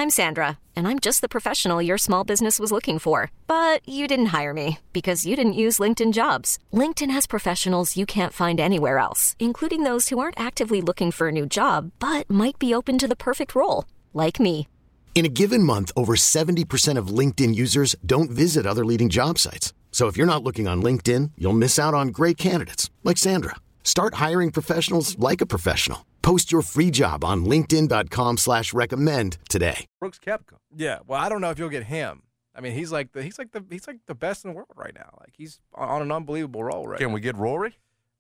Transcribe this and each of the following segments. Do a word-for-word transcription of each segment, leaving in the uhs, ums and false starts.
I'm Sandra, and I'm just the professional your small business was looking for. But you didn't hire me because you didn't use LinkedIn Jobs. LinkedIn has professionals you can't find anywhere else, including those who aren't actively looking for a new job, but might be open to the perfect role, like me. In a given month, over seventy percent of LinkedIn users don't visit other leading job sites. So if you're not looking on LinkedIn, you'll miss out on great candidates like Sandra. Start hiring professionals like a professional. Post your free job on linkedin.com slash recommend today. Brooks Koepka. Yeah, well, I don't know if you'll get him. I mean, he's like the he's like the he's like the best in the world right now. Like he's on an unbelievable roll right Can now. we get Rory?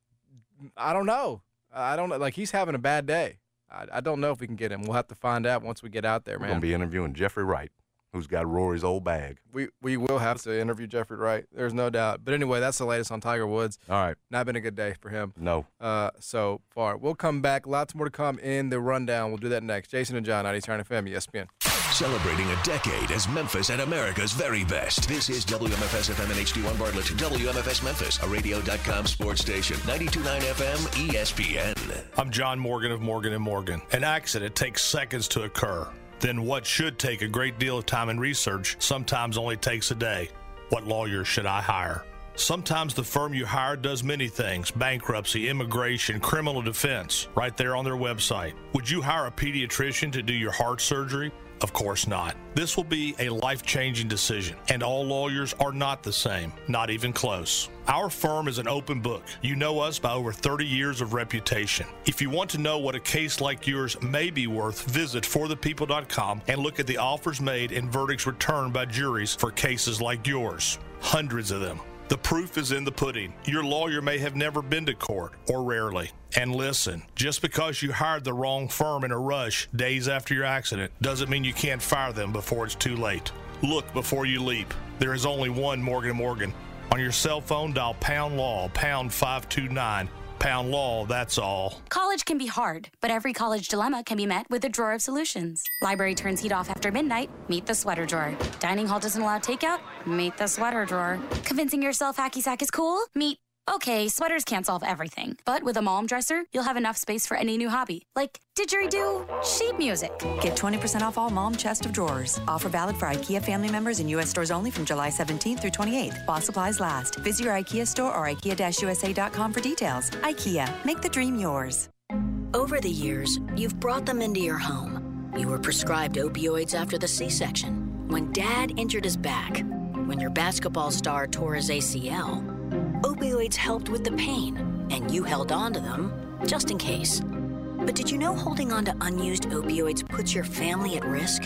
I don't know. I don't know. Like he's having a bad day. I, I don't know if we can get him. We'll have to find out once we get out there, We're man. going to be interviewing Jeffrey Wright, who's got Rory's old bag. We we will have to interview Jeffrey Wright. There's no doubt. But anyway, that's the latest on Tiger Woods. All right. Not been a good day for him. No. Uh, so far. We'll come back. Lots more to come in the rundown. We'll do that next. Jason and John, ninety Turn F M, E S P N. Celebrating a decade as Memphis at America's very best. This is W M F S F M and H D one Bartlett. W M F S Memphis, a radio dot com sports station. ninety-two point nine F M, E S P N. I'm John Morgan of Morgan and Morgan. An accident takes seconds to occur. Then what should take a great deal of time and research sometimes only takes a day. What lawyer should I hire? Sometimes the firm you hire does many things: bankruptcy, immigration, criminal defense, right there on their website. Would you hire a pediatrician to do your heart surgery? Of course not. This will be a life-changing decision, and all lawyers are not the same, not even close. Our firm is an open book. You know us by over thirty years of reputation. If you want to know what a case like yours may be worth, visit for the people dot com and look at the offers made and verdicts returned by juries for cases like yours. Hundreds of them. The proof is in the pudding. Your lawyer may have never been to court, or rarely. And listen, just because you hired the wrong firm in a rush days after your accident doesn't mean you can't fire them before it's too late. Look before you leap. There is only one Morgan and Morgan. On your cell phone, dial pound law, pound five two nine. Pound law, that's all. College can be hard, but every college dilemma can be met with a drawer of solutions. Library turns heat off after midnight, meet the sweater drawer. Dining hall doesn't allow takeout, meet the sweater drawer. Convincing yourself hacky sack is cool? Meet, okay, sweaters can't solve everything. But with a mom dresser, you'll have enough space for any new hobby. Like didgeridoo, sheet music. Get twenty percent off all mom chest of drawers. Offer valid for IKEA family members in U S stores only from July seventeenth through twenty-eighth. While supplies last. Visit your IKEA store or ikea dash u s a dot com for details. IKEA, make the dream yours. Over the years, you've brought them into your home. You were prescribed opioids after the C-section. When Dad injured his back. When your basketball star tore his A C L. Opioids helped with the pain, and you held on to them just in case. But did you know holding on to unused opioids puts your family at risk?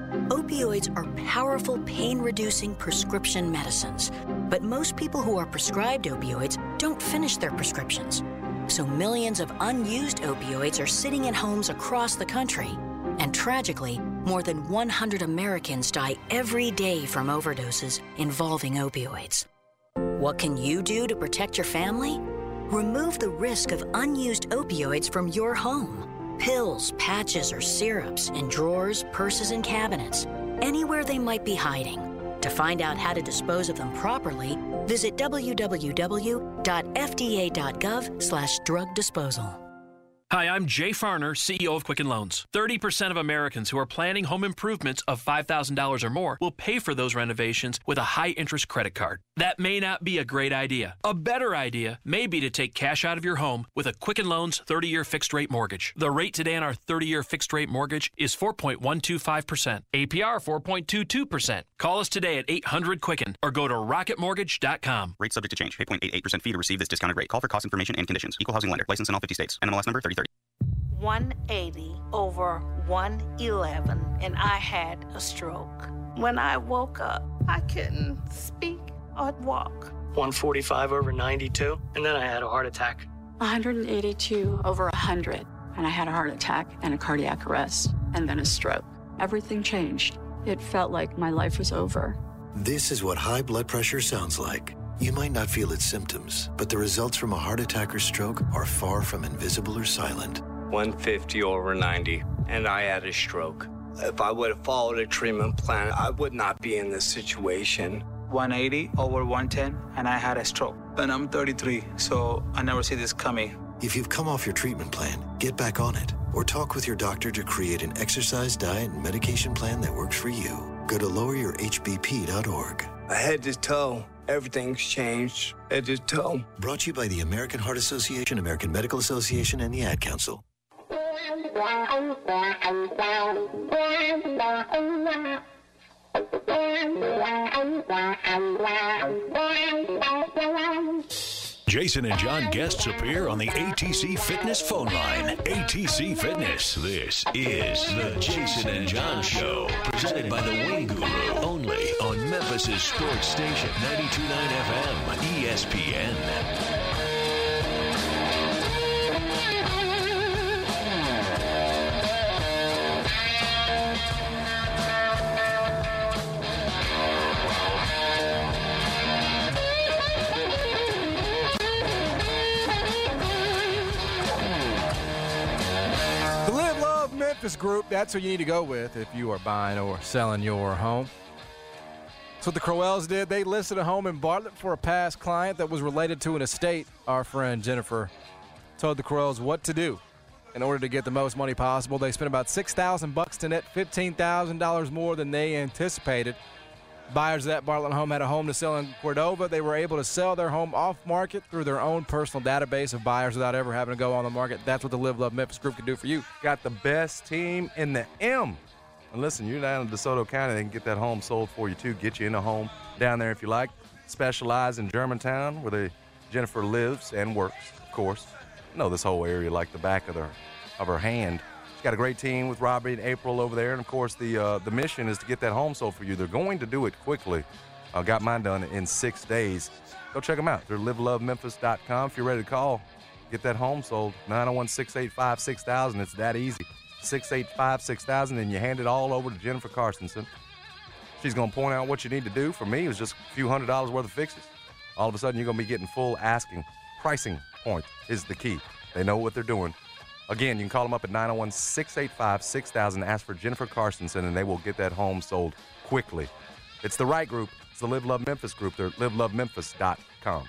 Opioids are powerful pain-reducing prescription medicines, but most people who are prescribed opioids don't finish their prescriptions. So millions of unused opioids are sitting in homes across the country. And tragically, more than one hundred Americans die every day from overdoses involving opioids. What can you do to protect your family? Remove the risk of unused opioids from your home. Pills, patches, or syrups in drawers, purses, and cabinets, anywhere they might be hiding. To find out how to dispose of them properly, visit w w w dot f d a dot gov slash drug disposal. Hi, I'm Jay Farner, C E O of Quicken Loans. thirty percent of Americans who are planning home improvements of five thousand dollars or more will pay for those renovations with a high-interest credit card. That may not be a great idea. A better idea may be to take cash out of your home with a Quicken Loans thirty-year fixed-rate mortgage. The rate today on our thirty-year fixed-rate mortgage is four point one two five percent. A P R four point two two percent. Call us today at eight hundred Quicken or go to rocket mortgage dot com. Rate subject to change. eight point eight eight percent fee to receive this discounted rate. Call for cost information and conditions. Equal housing lender. License in all fifty states. N M L S number thirty thirty. one eighty over one eleven, and I had a stroke. When I woke up, I couldn't speak or walk. one forty-five over ninety-two, and then I had a heart attack. one eighty-two over one hundred, and I had a heart attack and a cardiac arrest, and then a stroke. Everything changed. It felt like my life was over. This is what high blood pressure sounds like. You might not feel its symptoms, but the results from a heart attack or stroke are far from invisible or silent. one fifty over ninety, and I had a stroke. If I would have followed a treatment plan, I would not be in this situation. one eighty over one ten, and I had a stroke. And I'm thirty-three, so I never see this coming. If you've come off your treatment plan, get back on it. or talk with your doctor to create an exercise, diet, and medication plan that works for you. Go to lower your h b p dot org. Head to toe, everything's changed. Head to toe. Brought to you by the American Heart Association, American Medical Association, and the Ad Council. Jason and John guests appear on the A T C Fitness phone line. A T C Fitness. This is the Jason and John Show, presented by the Wing Guru, only on Memphis' sports station, ninety-two point nine F M, E S P N. Memphis Group, that's who you need to go with if you are buying or selling your home. That's what the Crowells did. They listed a home in Bartlett for a past client that was related to an estate. Our friend Jennifer told the Crowells what to do in order to get the most money possible. They spent about six thousand bucks to net fifteen thousand dollars more than they anticipated. Buyers of that Bartlett home had a home to sell in Cordova. They were able to sell their home off market through their own personal database of buyers without ever having to go on the market. That's what the Live Love Memphis Group can do for you. Got the best team in the M. And listen, you're down in DeSoto County, they can get that home sold for you too. Get you in a home down there if you like. Specialize in Germantown, where they, Jennifer lives and works, of course. Know this whole area like the back of, their, of her hand. Got a great team with Robbie and April over there, and of course the uh, the mission is to get that home sold for you. They're going to do it quickly. I uh, got mine done in six days. Go check them out. They're live love memphis dot com. If you're ready to call, get that home sold. nine oh one, six eight five, six thousand. It's that easy. six eight five, six thousand, and you hand it all over to Jennifer Carstensen. She's going to point out what you need to do. For me, it was just a few hundred dollars worth of fixes. All of a sudden, you're going to be getting full asking. Pricing point is the key. They know what they're doing. Again, you can call them up at nine oh one, six eight five, six thousand. Ask for Jennifer Carstensen, and they will get that home sold quickly. It's the right group. It's the Live Love Memphis group. They're live love memphis dot com.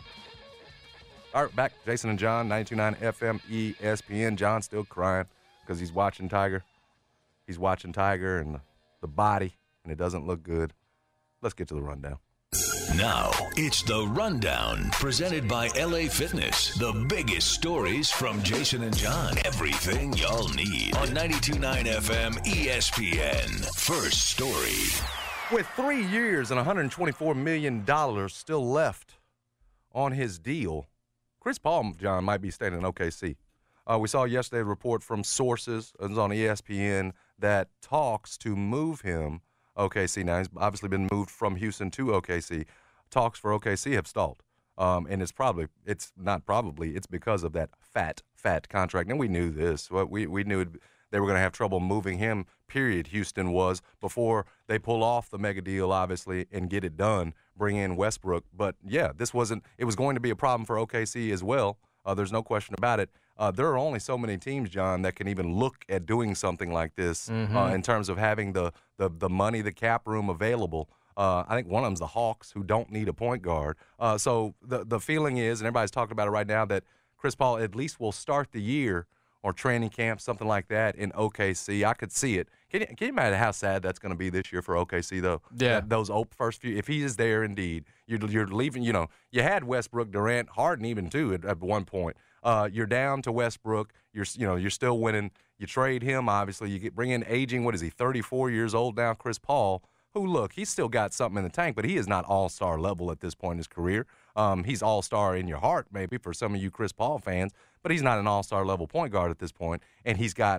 All right, back. Jason and John, ninety-two point nine F M, E S P N. John's still crying because he's watching Tiger. He's watching Tiger and the, the body, and it doesn't look good. Let's get to the rundown. Now, it's The Rundown, presented by L A Fitness. The biggest stories from Jason and John. Everything y'all need on ninety-two point nine F M E S P N. First story. With three years and one hundred twenty-four million dollars still left on his deal, Chris Paul, John, might be staying in O K C. Uh, we saw yesterday a report from sources, it was on E S P N, that talks to move him O K C. Now, he's obviously been moved from Houston to O K C. Talks for O K C have stalled. Um, and it's probably, it's not probably, it's because of that fat, fat contract. And we knew this. We, we knew it, they were going to have trouble moving him, period, Houston was, before they pull off the mega deal, obviously, and get it done, bring in Westbrook. But, yeah, this wasn't, it was going to be a problem for O K C as well. Uh, there's no question about it. Uh, there are only so many teams, John, that can even look at doing something like this mm-hmm. uh, in terms of having the, the, the money, the cap room available. Uh, I think one of them's the Hawks, who don't need a point guard. Uh, so the the feeling is, and everybody's talking about it right now, that Chris Paul at least will start the year or training camp, something like that, in O K C. I could see it. Can you, can you imagine how sad that's going to be this year for O K C, though? Yeah. That, those first few, if he is there indeed, you're, you're leaving, you know, you had Westbrook, Durant, Harden even, too, at, at one point. Uh, you're down to Westbrook. You're, you know, you're still winning. You trade him, obviously. You get bring in aging, what is he, thirty-four years old now, Chris Paul, who, look, he's still got something in the tank, but he is not all-star level at this point in his career. Um, he's all-star in your heart, maybe, for some of you Chris Paul fans, but he's not an all-star level point guard at this point, and he's got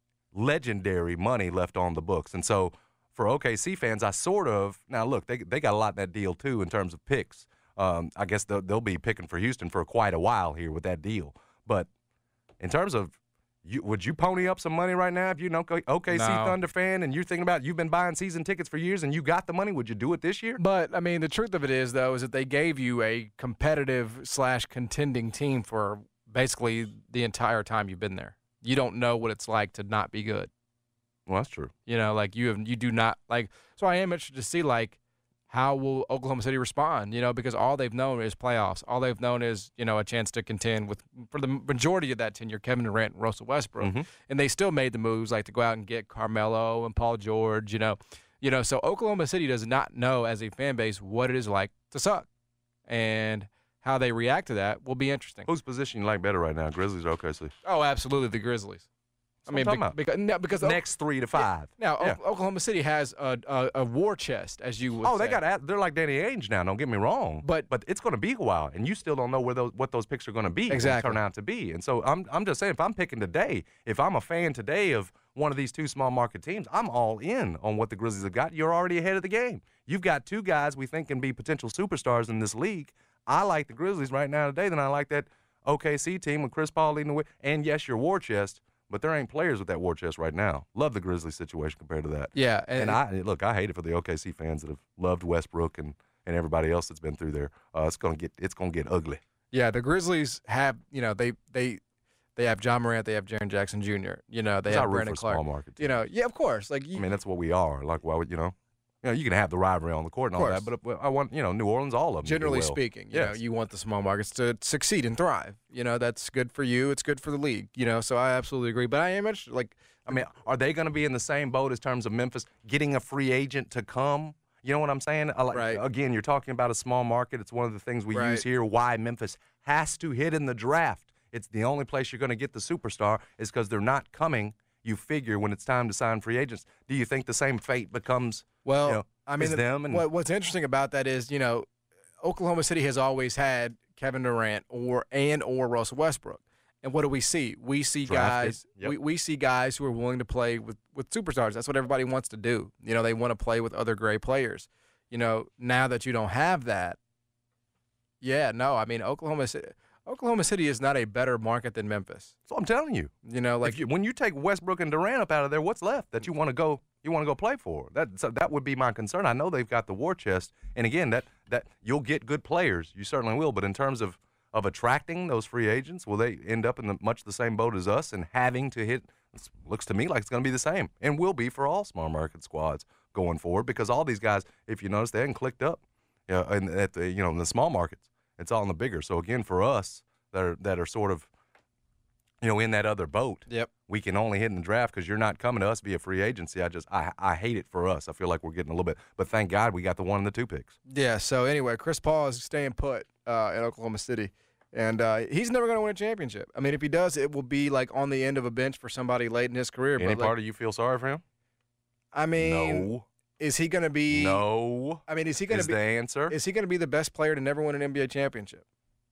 legendary money left on the books. And so for O K C fans, I sort of – now, look, they they got a lot in that deal, too, in terms of picks. Um, I guess they'll, they'll be picking for Houston for quite a while here with that deal. But in terms of – You, would you pony up some money right now if you're an O K C No. Thunder fan and you're thinking about you've been buying season tickets for years and you got the money? Would you do it this year? But, I mean, the truth of it is, though, is that they gave you a competitive slash contending team for basically the entire time you've been there. You don't know what it's like to not be good. Well, that's true. You know, like you have, you do not like. So I am interested to see like how will Oklahoma City respond? You know, because all they've known is playoffs. All they've known is, you know, a chance to contend with, for the majority of that tenure, Kevin Durant and Russell Westbrook. Mm-hmm. And they still made the moves, like to go out and get Carmelo and Paul George, you know. You know, so Oklahoma City does not know as a fan base what it is like to suck. And how they react to that will be interesting. Whose position you like better right now, Grizzlies or O K C? Oh, absolutely, the Grizzlies. I mean, be- because, no, because next three to five. Now, yeah. o- Oklahoma City has a, a, a war chest, as you would Oh, say. they got they're like Danny Ainge now. Don't get me wrong, but but it's going to be a while, and you still don't know where those what those picks are going to be. Exactly. Turn out to be. And so I'm I'm just saying, if I'm picking today, if I'm a fan today of one of these two small market teams, I'm all in on what the Grizzlies have got. You're already ahead of the game. You've got two guys we think can be potential superstars in this league. I like the Grizzlies right now today than I like that O K C team with Chris Paul leading the way. And yes, your war chest. But there ain't players with that war chest right now. Love the Grizzlies situation compared to that. Yeah. And, and I look, I hate it for the O K C fans that have loved Westbrook and, and everybody else that's been through there. Uh, it's gonna get it's gonna get ugly. Yeah, the Grizzlies have, you know, they they they have John Morant, they have Jaren Jackson Junior You know, they it's have root Brandon for Clark. Small market you know, yeah, of course. Like, you, I mean, that's what we are. Like, why would you know? You know, you can have the rivalry on the court and all that, but I want, you know, New Orleans, all of them. Generally well. speaking, you yes. know, you want the small markets to succeed and thrive. You know, that's good for you. It's good for the league. You know, so I absolutely agree. But I am interested. Like, I mean, are they going to be in the same boat as terms of Memphis getting a free agent to come? You know what I'm saying? I like, right. Again, you're talking about a small market. It's one of the things we right. use here. Why Memphis has to hit in the draft. It's the only place you're going to get the superstar is because they're not coming. You figure when it's time to sign free agents. Do you think the same fate becomes? Well, you know, I mean, them and what, what's interesting about that is, you know, Oklahoma City has always had Kevin Durant or and or Russell Westbrook. And what do we see? We see Drafted. guys. Yep. We, we see guys who are willing to play with, with superstars. That's what everybody wants to do. You know, they want to play with other great players. You know, now that you don't have that, yeah, no. I mean, Oklahoma City. Oklahoma City is not a better market than Memphis. So I'm telling you. You know, like if you, when you take Westbrook and Durant up out of there, what's left that you want to go? You want to go play for? That so that would be my concern. I know they've got the war chest, and again, that that you'll get good players. You certainly will. But in terms of of attracting those free agents, will they end up in the, much the same boat as us and having to hit? It looks to me like it's going to be the same, and will be for all small market squads going forward because all these guys, if you notice, they haven't clicked up. You know, and at the you know in the small markets, it's all in the bigger. So again, for us that are that are sort of you know in that other boat, yep, we can only hit in the draft because you're not coming to us via free agency. I just I I hate it for us. I feel like we're getting a little bit, but thank God we got the one and the two picks. Yeah. So anyway, Chris Paul is staying put uh, in Oklahoma City. And uh, he's never going to win a championship. I mean, if he does, it will be like on the end of a bench for somebody late in his career. Any but like, part of you feel sorry for him? I mean, no. Is he going to be? No. I mean, is he going to is be the answer? Is he going to be the best player to never win an N B A championship?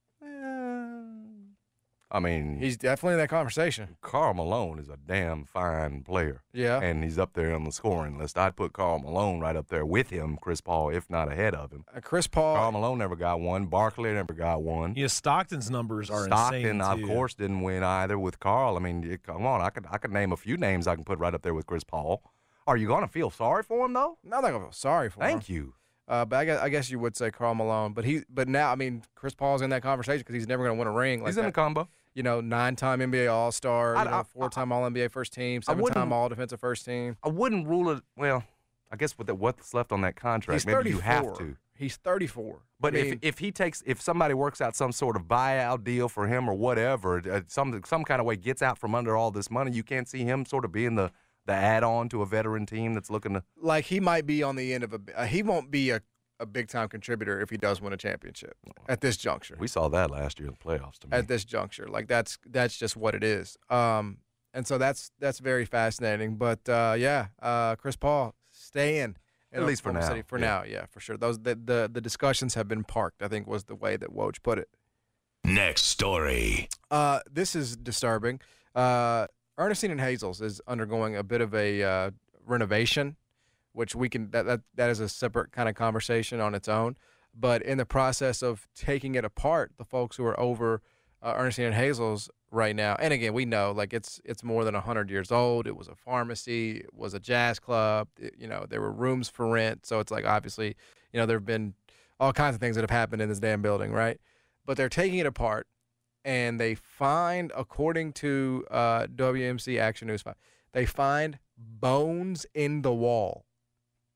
I mean, he's definitely in that conversation. Karl Malone is a damn fine player. Yeah. And he's up there on the scoring list. I'd put Karl Malone right up there with him, Chris Paul, if not ahead of him. Uh, Chris Paul. Karl Malone never got one. Barkley never got one. Yeah, Stockton's numbers are Stockton, insane, of too. course, didn't win either with Karl. I mean, it, come on. I could, I could name a few names I can put right up there with Chris Paul. Are you going to feel sorry for him, though? No, I'm not going to feel sorry for Thank him. Thank you. Uh, but I guess, I guess you would say Karl Malone. But he, but now, I mean, Chris Paul's in that conversation because he's never going to win a ring. Like he's in that. the combo. You know, nine-time N B A All-Star, I, you know, I, four-time All N B A first team, seven-time All-Defensive first team. I wouldn't rule it. Well, I guess with the, what's left on that contract, he's maybe thirty-four. you have to. He's thirty-four. But I if mean, if he takes if somebody works out some sort of buyout deal for him or whatever, uh, some some kind of way gets out from under all this money, you can't see him sort of being the the add-on to a veteran team that's looking to. Like he might be on the end of a. Uh, he won't be a. a big-time contributor if he does win a championship at this juncture. We saw that last year in the playoffs to me. At this juncture. Like, that's that's just what it is. Um, and so that's that's very fascinating. But, uh, yeah, uh, Chris Paul staying. At least for now. City for yeah. now, yeah, for sure. Those the, the, the discussions have been parked, I think was the way that Woj put it. Next story. Uh, this is disturbing. Uh, Ernestine and Hazels is undergoing a bit of a uh, renovation, which we can that, that that is a separate kind of conversation on its own. But in the process of taking it apart, the folks who are over uh, Ernestine and Hazels right now, and again, we know like it's it's more than one hundred years old. It was a pharmacy. It was a jazz club. It, you know, there were rooms for rent. So it's like obviously, you know, there have been all kinds of things that have happened in this damn building, right? But they're taking it apart, and they find, according to uh, W M C Action News, they find bones in the wall.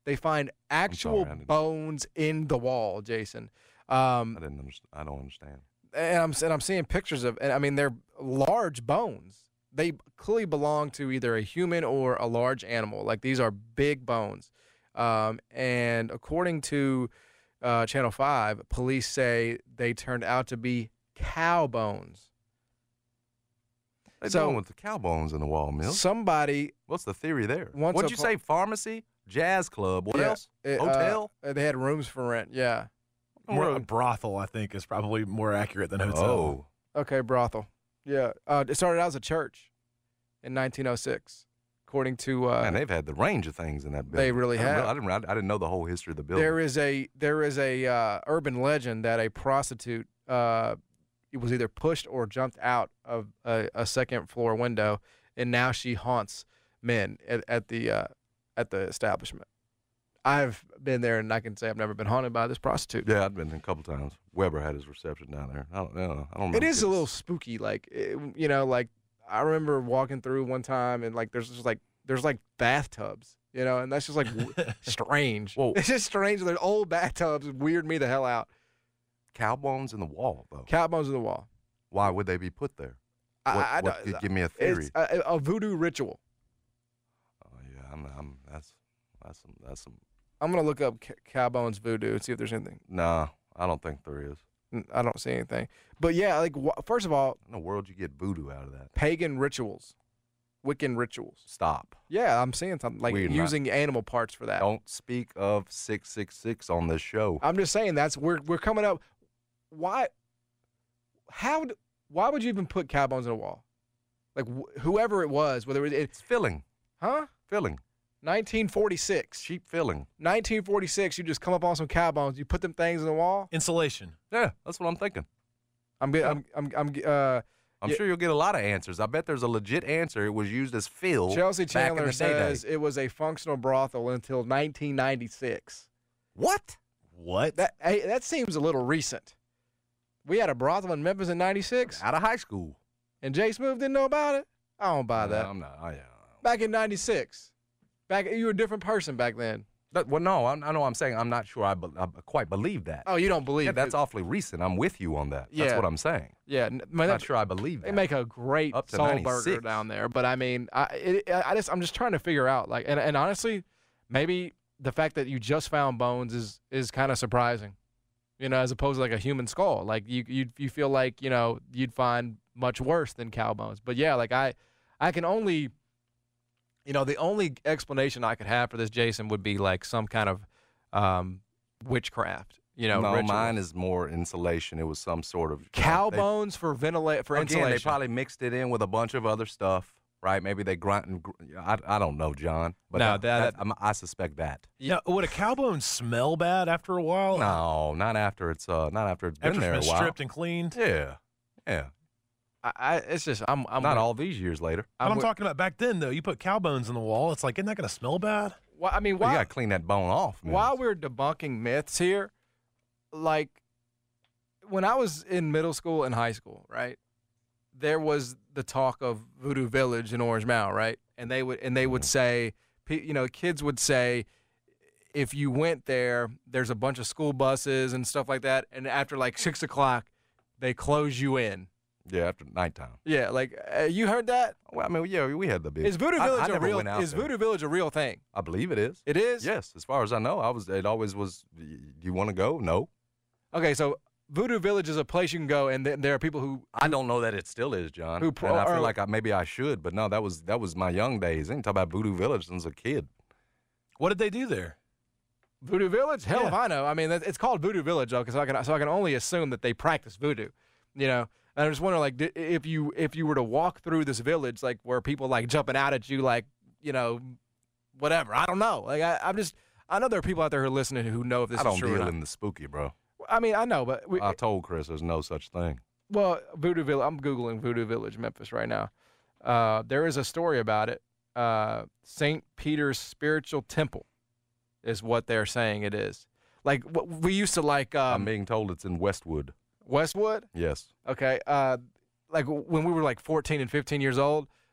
They find actual sorry, bones in the wall, Jason. Um, I didn't understand. I don't understand. And I'm and I'm seeing pictures of, and I mean they're large bones. They clearly belong to either a human or a large animal. Like these are big bones. Um, and according to uh, Channel Five, police say they turned out to be cow bones. They So- doing with the cow bones in the wall, Mills? Somebody What's the theory there? Once What'd a you po- say? Pharmacy, jazz club. What Yeah, else? it, uh, Hotel. they had rooms for rent. Yeah. More a brothel, I think, is probably more accurate than hotel. Oh, Okay, brothel. Yeah. Uh, it started out as a church in nineteen oh six, according to. Uh, man, they've had the range of things in that building. They really I didn't, have. I didn't. I didn't know the whole history of the building. There is a there is a uh, urban legend that a prostitute uh, it was either pushed or jumped out of a, a second floor window, and now she haunts men at, at the uh, at the establishment. I've been there, and I can say I've never been haunted by this prostitute. Yeah, I've been a couple times. Weber had his reception down there. I don't know. I don't know. It is a little spooky, like it, you know, like I remember walking through one time, and like there's just like there's like bathtubs, you know, and that's just like w- strange. Whoa. It's just strange. There's old bathtubs weird me the hell out. Cow bones in the wall, though. Cow bones in the wall. Why would they be put there? I- What, I what- don't- give me a theory. It's a, a voodoo ritual. Oh yeah, I'm. I'm that's that's some. That's some. I'm gonna look up c- cow bones voodoo and see if there's anything. Nah, I don't think there is. N- I don't see anything. But yeah, like wh- first of all, In the world, you get voodoo out of that. pagan rituals, Wiccan rituals. Stop. Yeah, I'm seeing something like We're not- using animal parts for that. Don't speak of six six six on this show. I'm just saying that's we're we're coming up. Why? How? d- Why would you even put cow bones in a wall? Like wh- whoever it was, whether it, It's filling. huh? Filling. nineteen forty-six. Cheap filling. nineteen forty-six. You just come up on some cow bones. You put them things in the wall. Insulation. Yeah, that's what I'm thinking. I'm good. I'm. I'm. I'm. Uh, I'm Yeah. sure you'll get a lot of answers. I bet there's a legit answer. It was used as fill. Chelsea back in Chandler the day-day. says it was a functional brothel until nineteen ninety-six. What? What? That hey, that seems a little recent. We had a brothel in Memphis in ninety-six, Out of high school. and Jay Smooth didn't know about it. I don't buy that. No, I'm not. I, uh, Back in ninety-six, back you were a different person back then. that, well, no, I'm, I know I'm saying I'm not sure I, be, I quite believe that. Oh, you don't believe? yeah, that's it. awfully recent. I'm with you on that. That's Yeah. what I'm saying. Yeah, n- I'm man, not that- sure I believe that. they make a great Up to soul burger ninety-six. down there. But I mean, I it, I just I'm just trying to figure out like, and, and honestly, maybe the fact that you just found bones is is kind of surprising. You know, as opposed to like a human skull. Like you you you feel like, you know, you'd find much worse than cow bones. But yeah, like I I can only you know, the only explanation I could have for this, Jason, would be like some kind of um, witchcraft. You know, no, ritual. mine is more insulation. It was some sort of Cow they- bones for ventilate for Again, insulation. they probably mixed it in with a bunch of other stuff, right? Maybe they grind. And, gr- I, I don't know, John. But No, that, that- that- I'm- I suspect that. Yeah. Would a cow bone smell bad after a while? No, not after it's uh, not after it's been After there it's a been while. stripped and cleaned? Yeah, yeah. I, I it's just I'm I'm not with- all these years later. But I'm, with- talking about back then, though. You put cow bones in the wall. It's like, isn't that going to smell bad? Well, I mean, Well, why, you got to clean that bone off, man. while we're debunking myths here, like when I was in middle school and high school, right? There was the talk of Voodoo Village in Orange Mound, right? And they would and they would say, pe- you know, kids would say, if you went there, there's a bunch of school buses and stuff like that, and after like six o'clock, they close you in. Yeah, after nighttime. Yeah, like uh, you heard that? Well, I mean, yeah, we had the big. Is Voodoo I- Village I a never real? went out Is there. Voodoo Village a real thing? I believe it is. It is. Yes, as far as I know, I was. It always was. Do you want to go? No. Okay, so Voodoo Village is a place you can go, and th- there are people who I don't know that it still is, John. Who and pro- I feel or- like I, maybe I should, but no, that was that was my young days. I didn't talk about Voodoo Village since a kid. What did they do there? Voodoo Village? Hell Yeah. if I know. I mean, that- it's called Voodoo Village, though, because I can so I can only assume that they practice voodoo. You know, and I just wonder, like, di- if you if you were to walk through this village, like, where people like jumping out at you, like, you know, whatever. I don't know. Like, I, I'm just I know there are people out there who are listening who know if this I don't is true or deal not. in the spooky, bro. I mean, I know, but we, I told Chris there's no such thing. well, Voodoo Village. I'm googling Voodoo Village, Memphis, right now. Uh, there is a story about it. Uh, Saint Peter's Spiritual Temple is what they're saying it is. Like what we used to like. Um, I'm being told it's in Westwood. Westwood. Yes. Okay. Uh, like when we were like fourteen and fifteen years old,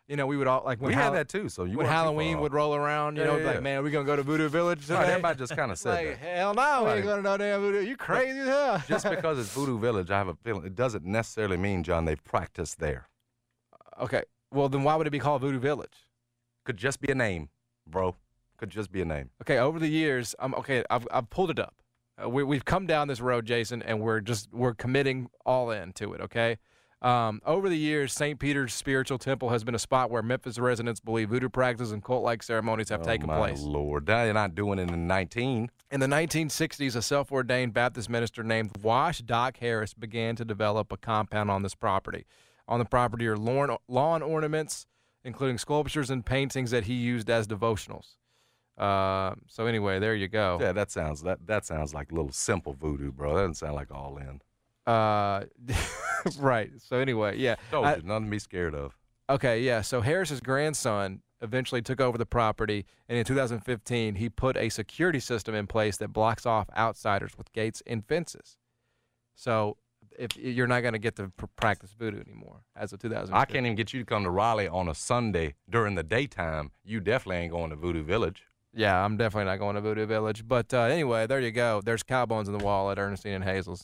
You know, we would all like when we Hall- had that too. So you when weren't too Halloween far would off. roll around, you Yeah, know, yeah, like, yeah. man, are we gonna go to Voodoo Village today? Right, everybody just kind of said like, that. hell no, we Right. ain't going to no damn Voodoo. You crazy as hell. Just because it's Voodoo Village, I have a feeling it doesn't necessarily mean, John, they've practiced there. Okay, well then why would it be called Voodoo Village? Could just be a name, bro. Could just be a name. Okay, over the years, I'm okay. I've I've pulled it up. Uh, we, we've come down this road, Jason, and we're just we're committing all in to it. Okay. Um, over the years, Saint Peter's Spiritual Temple has been a spot where Memphis residents believe voodoo practices and cult-like ceremonies have oh, taken my place. Lord, now you're not doing it in nineteen. In the nineteen sixties, a self-ordained Baptist minister named Wash Doc Harris began to develop a compound on this property. On the property are lawn, lawn ornaments, including sculptures and paintings that he used as devotionals. Uh, so anyway, there you go. Yeah, that sounds that that sounds like a little simple voodoo, bro. That doesn't sound like all in. Uh, right. So anyway, yeah. Told I- you, nothing to be scared of. Okay, yeah. So Harris's grandson eventually took over the property, and in two thousand fifteen, he put a security system in place that blocks off outsiders with gates and fences. So if you're not going to get to pr- practice voodoo anymore as of two thousand fifteen. I can't even get you to come to Raleigh on a Sunday during the daytime. You definitely ain't going to Voodoo Village. Yeah, I'm definitely not going to Voodoo Village. But uh, anyway, there you go. There's cow bones in the wall at Ernestine and Hazel's.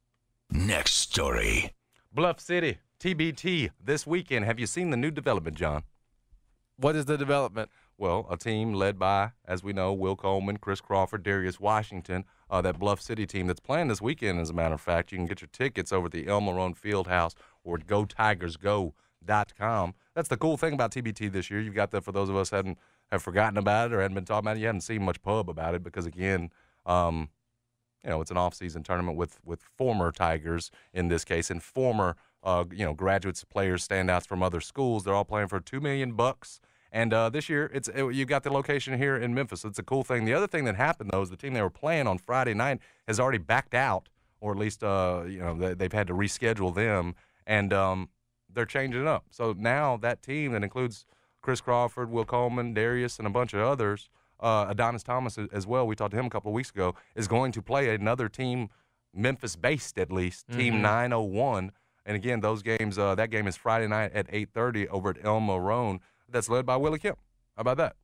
Next story. Bluff City, T B T, this weekend. Have you seen the new development, John? What is the development? Well, a team led by, as we know, Will Coleman, Chris Crawford, Darius Washington, uh, that Bluff City team that's playing this weekend, as a matter of fact. You can get your tickets over at the El Marone Fieldhouse or at go tigers go dot com. That's the cool thing about T B T this year. You've got that for those of us who hadn't have forgotten about it or hadn't been talking about it. You haven't seen much pub about it because, again, um, you know, it's an off-season tournament with with former Tigers in this case and former, uh, you know, graduates, players, standouts from other schools. They're all playing for two million bucks. And uh, this year, it's it, you got the location here in Memphis. It's a cool thing. The other thing that happened though is the team they were playing on Friday night has already backed out, or at least uh, you know they, they've had to reschedule them, and um, they're changing it up. So now that team that includes Chris Crawford, Will Coleman, Darius, and a bunch of others. Uh, Adonis Thomas as well, we talked to him a couple of weeks ago, is going to play another team, Memphis-based at least, mm-hmm. Team nine oh one. And again, those games, uh, that game is Friday night at eight thirty over at El Marone. That's led by Willie Kemp. How about that?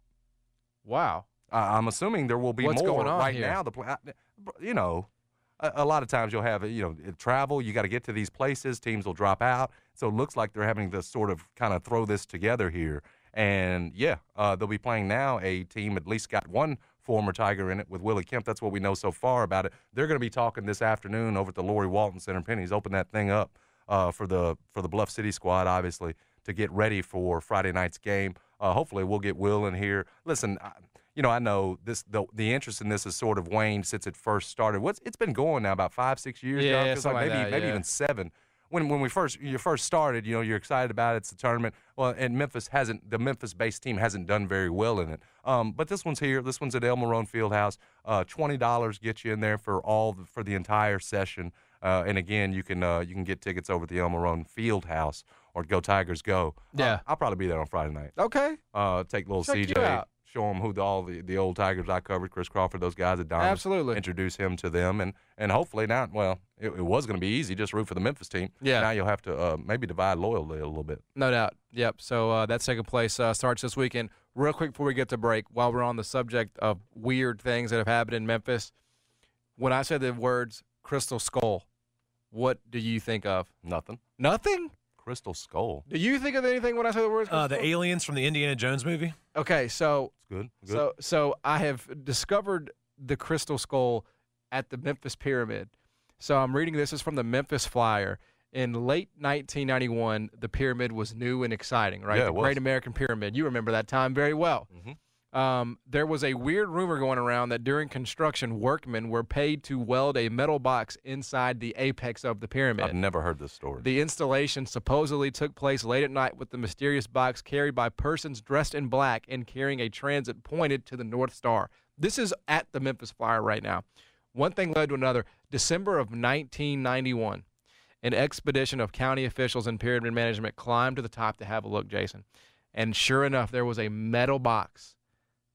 Wow. Uh, I'm assuming there will be What's more going on right here? now. The play, you know, a, a lot of times you'll have, you know, travel. You got to get to these places. Teams will drop out. So it looks like they're having to sort of kind of throw this together here. And, yeah, uh, they'll be playing now a team at least got one former Tiger in it with Willie Kemp. That's what we know so far about it. They're going to be talking this afternoon over at the Lori Walton Center. Penny's open that thing up uh, for the for the Bluff City squad, obviously, to get ready for Friday night's game. Uh, hopefully we'll get Will in here. Listen, I, you know, I know this the, the interest in this has sort of waned since it first started. What's It's been going now about five, six years Yeah, now. Feels like something maybe like that, maybe yeah. even seven. When when we first you first started, you know, you're excited about it. It's a tournament. Well, and Memphis hasn't the Memphis-based team hasn't done very well in it. Um, but this one's here. This one's at El Marone Fieldhouse. Uh, Twenty dollars gets you in there for all the, for the entire session. Uh, and again, you can uh, you can get tickets over at the El Marone Fieldhouse or Go Tigers Go. Yeah. Uh, I'll probably be there on Friday night. Okay. Uh, take little Check C you J, out. show them who the, all the, the old Tigers I covered, Chris Crawford, those guys at Don. Absolutely. Introduce him to them, and and hopefully now, well, it, it was going to be easy, just root for the Memphis team. Yeah. Now you'll have to uh, maybe divide loyalty a little bit. No doubt. Yep. So uh, that second place uh, starts this weekend. Real quick before we get to break, while we're on the subject of weird things that have happened in Memphis, when I said the words Crystal Skull, what do you think of? Nothing. Nothing? Crystal Skull. Do you think of anything when I say the words Crystal Uh, the Skull? aliens from the Indiana Jones movie. Okay, so It's good. Good. so so I have discovered the Crystal Skull at the Memphis Pyramid. So I'm reading this is from the Memphis Flyer. In late nineteen ninety-one, the pyramid was new and exciting, right? Yeah, the it was. Great American Pyramid. You remember that time very well. Mhm. Um, there was a weird rumor going around that during construction, workmen were paid to weld a metal box inside the apex of the pyramid. I've never heard this story. The installation supposedly took place late at night with the mysterious box carried by persons dressed in black and carrying a transit pointed to the North Star. This is at the Memphis Flyer right now. One thing led to another. December of nineteen ninety-one, an expedition of county officials and pyramid management climbed to the top to have a look, Jason. And sure enough, there was a metal box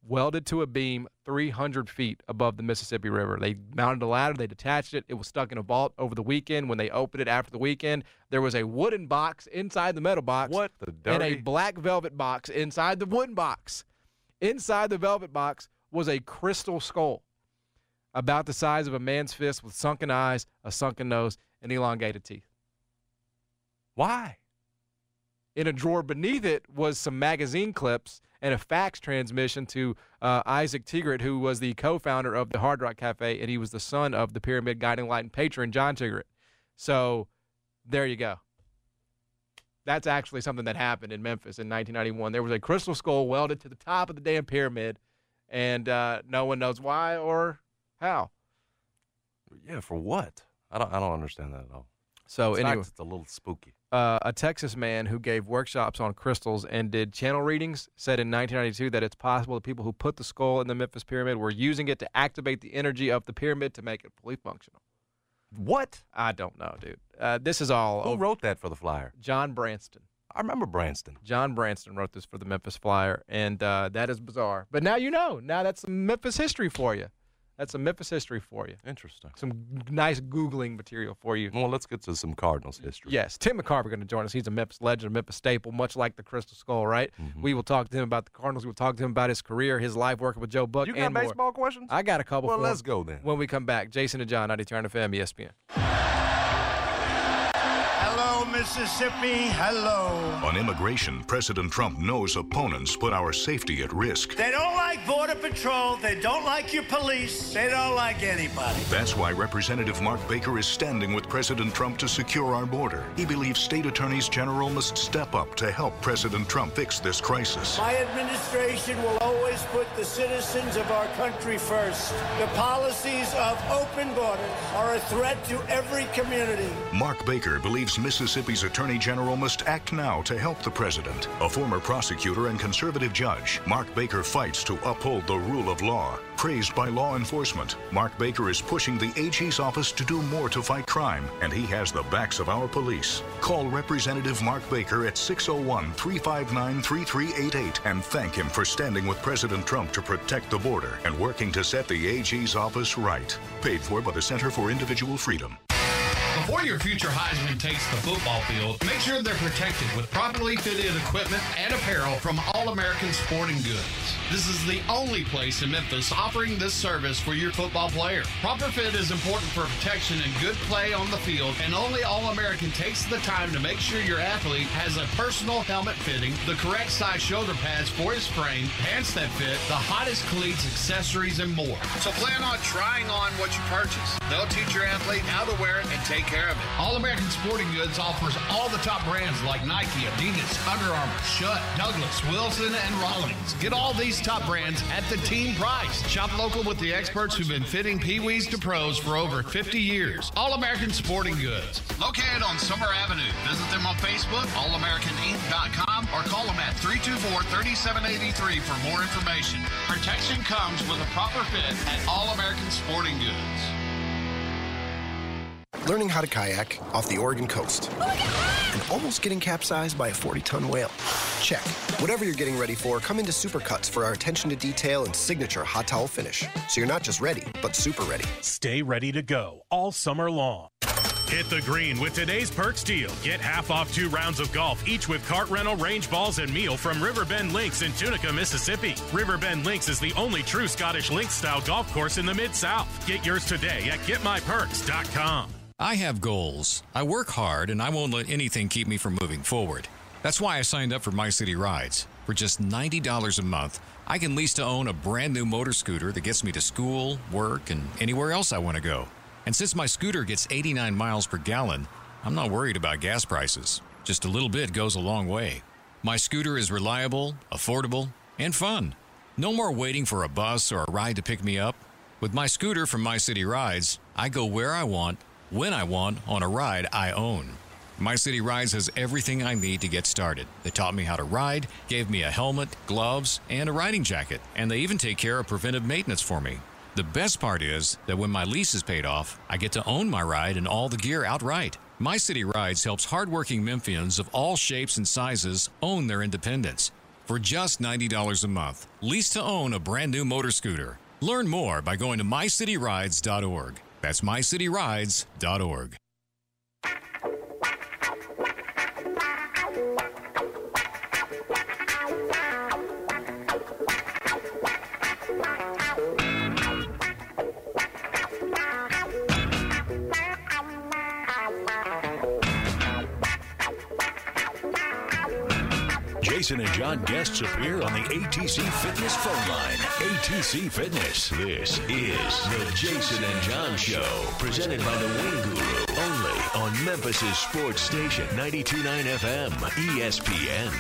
welded to a beam three hundred feet above the Mississippi River. They mounted a ladder. They detached it. It was stuck in a vault over the weekend. When they opened it after the weekend, there was a wooden box inside the metal box. What the dirty? And a black velvet box inside the wooden box. Inside the velvet box was a crystal skull about the size of a man's fist with sunken eyes, a sunken nose, and elongated teeth. Why? In a drawer beneath it was some magazine clips and a fax transmission to uh, Isaac Tigert, who was the co-founder of the Hard Rock Cafe, and he was the son of the Pyramid Guiding Light and patron, John Tigert. So there you go. That's actually something that happened in Memphis in nineteen ninety-one. There was a crystal skull welded to the top of the damn pyramid, and uh, no one knows why or how. Yeah, for what? I don't I don't understand that at all. So In anyway, fact, it's a little spooky. Uh, a Texas man who gave workshops on crystals and did channel readings said in nineteen ninety-two that it's possible the people who put the skull in the Memphis pyramid were using it to activate the energy of the pyramid to make it fully functional. What? I don't know, dude. Uh, this is all. Who over. wrote that for the Flyer? John Branston. I remember Branston. John Branston wrote this for the Memphis Flyer, and uh, that is bizarre. But now you know. Now that's some Memphis history for you. That's some Memphis history for you. Interesting. Some nice Googling material for you. Well, let's get to some Cardinals history. Yes, Tim McCarver going to join us. He's a Memphis legend, a Memphis staple, much like the Crystal Skull, right? Mm-hmm. We will talk to him about the Cardinals. We will talk to him about his career, his life working with Joe Buck, You got and more. baseball questions? I got a couple Well, for let's him go then. when we come back. Jason and John, ninety-two F M, E S P N. Hello, Mississippi. Hello. On immigration, President Trump knows opponents put our safety at risk. They don't like Border Patrol. They don't like your police. They don't like anybody. That's why Representative Mark Baker is standing with President Trump to secure our border. He believes state attorneys general must step up to help President Trump fix this crisis. My administration will always put the citizens of our country first. The policies of open borders are a threat to every community. Mark Baker believes Mississippi's Attorney General must act now to help the president. A former prosecutor and conservative judge, Mark Baker fights to uphold the rule of law. Praised by law enforcement, Mark Baker is pushing the A G's office to do more to fight crime, and he has the backs of our police. Call Representative Mark Baker at six oh one, three five nine, three three eight eight and thank him for standing with President Trump to protect the border and working to set the A G's office right. Paid for by the Center for Individual Freedom. Before your future Heisman takes the football field, make sure they're protected with properly fitted equipment and apparel from All-American Sporting Goods. This is the only place in Memphis offering this service for your football player. Proper fit is important for protection and good play on the field, and only All-American takes the time to make sure your athlete has a personal helmet fitting, the correct size shoulder pads for his frame, pants that fit, the hottest cleats, accessories, and more. So plan on trying on what you purchase. They'll teach your athlete how to wear it and take care of it. All-American Sporting Goods offers all the top brands like Nike, Adidas, Under Armour, Schutt, Douglas, Wilson, and Rawlings. Get all these top brands at the team price. Shop local with the experts who've been fitting Pee-wees to pros for over fifty years. All-American Sporting Goods. Located on Summer Avenue. Visit them on Facebook, all american inc dot com, or call them at three two four, three seven eight three for more information. Protection comes with a proper fit at All-American Sporting Goods. Learning how to kayak off the Oregon coast. And almost getting capsized by a forty-ton whale. Check. Whatever you're getting ready for, come into Supercuts for our attention to detail and signature hot towel finish. So you're not just ready, but super ready. Stay ready to go all summer long. Hit the green with today's Perks deal. Get half off two rounds of golf, each with cart rental, range balls, and meal from Riverbend Links in Tunica, Mississippi. Riverbend Links is the only true Scottish Links-style golf course in the Mid-South. Get yours today at get my perks dot com. I have goals. I work hard, and I won't let anything keep me from moving forward. That's why I signed up for My City Rides. For just ninety dollars a month, I can lease to own a brand new motor scooter that gets me to school, work, and anywhere else I want to go. And since my scooter gets eighty-nine miles per gallon, I'm not worried about gas prices. Just a little bit goes a long way. My scooter is reliable, affordable, and fun. No more waiting for a bus or a ride to pick me up. With my scooter from My City Rides, I go where I want, when I want, on a ride I own. My City Rides has everything I need to get started. They taught me how to ride, gave me a helmet, gloves, and a riding jacket, and they even take care of preventive maintenance for me. The best part is that when my lease is paid off, I get to own my ride and all the gear outright. My City Rides helps hardworking Memphians of all shapes and sizes own their independence. for just ninety dollars a month. Lease to own a brand new motor scooter. Learn more by going to my city rides dot org. That's my city rides dot org. Jason and John guests appear on the A T C Fitness phone line. A T C Fitness. This is the Jason and John Show, presented by the Wing Guru, only on Memphis' sports station, ninety-two point nine F M, E S P N.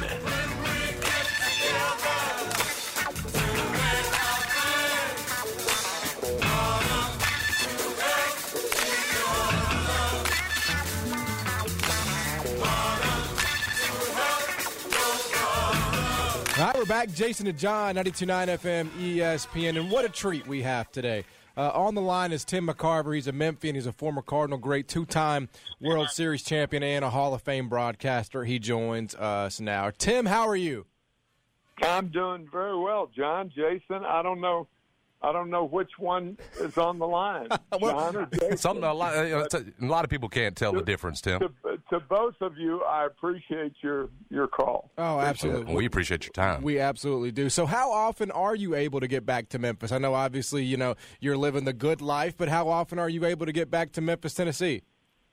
All right, we're back. Jason and John, ninety-two point nine F M, E S P N, and what a treat we have today. Uh, on the line is Tim McCarver. He's a Memphian. He's a former Cardinal great, two-time World Series champion, and a Hall of Fame broadcaster. He joins us now. Tim, how are you? I'm doing very well, John. Jason, I don't know. I don't know which one is on the line. John or Jason. Something a lot, you know, a lot of people can't tell the difference, Tim. To, to both of you, I appreciate your, your call. Oh, absolutely. We appreciate your time. We absolutely do. So how often are you able to get back to Memphis? I know, obviously, you know, you're living the good life, but how often are you able to get back to Memphis, Tennessee?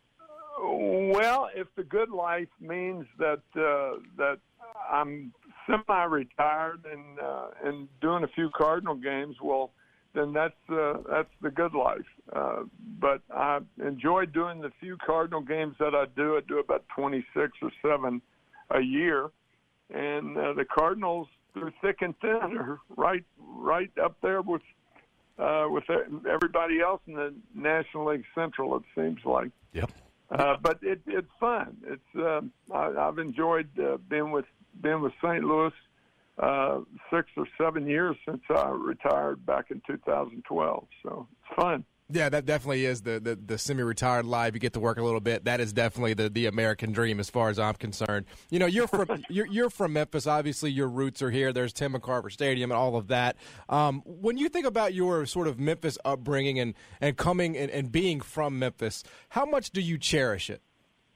Well, if the good life means that uh, that I'm semi-retired and uh, and doing a few Cardinal games, well, then that's uh, that's the good life. Uh, but I enjoy doing the few Cardinal games that I do. I do about twenty-six or seven a year, and uh, the Cardinals, through thick and thin, are right right up there with uh, with everybody else in the National League Central. It seems like. Yep. Uh, but it, it's fun. It's uh, I, I've enjoyed uh, being with being with Saint Louis. Uh, six or seven years since I retired back in two thousand twelve. So it's fun. Yeah, that definitely is the, the, the semi-retired life. You get to work a little bit. That is definitely the, the American dream as far as I'm concerned. You know, you're from you're, you're from Memphis. Obviously, your roots are here. There's Tim McCarver Stadium and all of that. Um, when you think about your sort of Memphis upbringing and, and coming and, and being from Memphis, how much do you cherish it?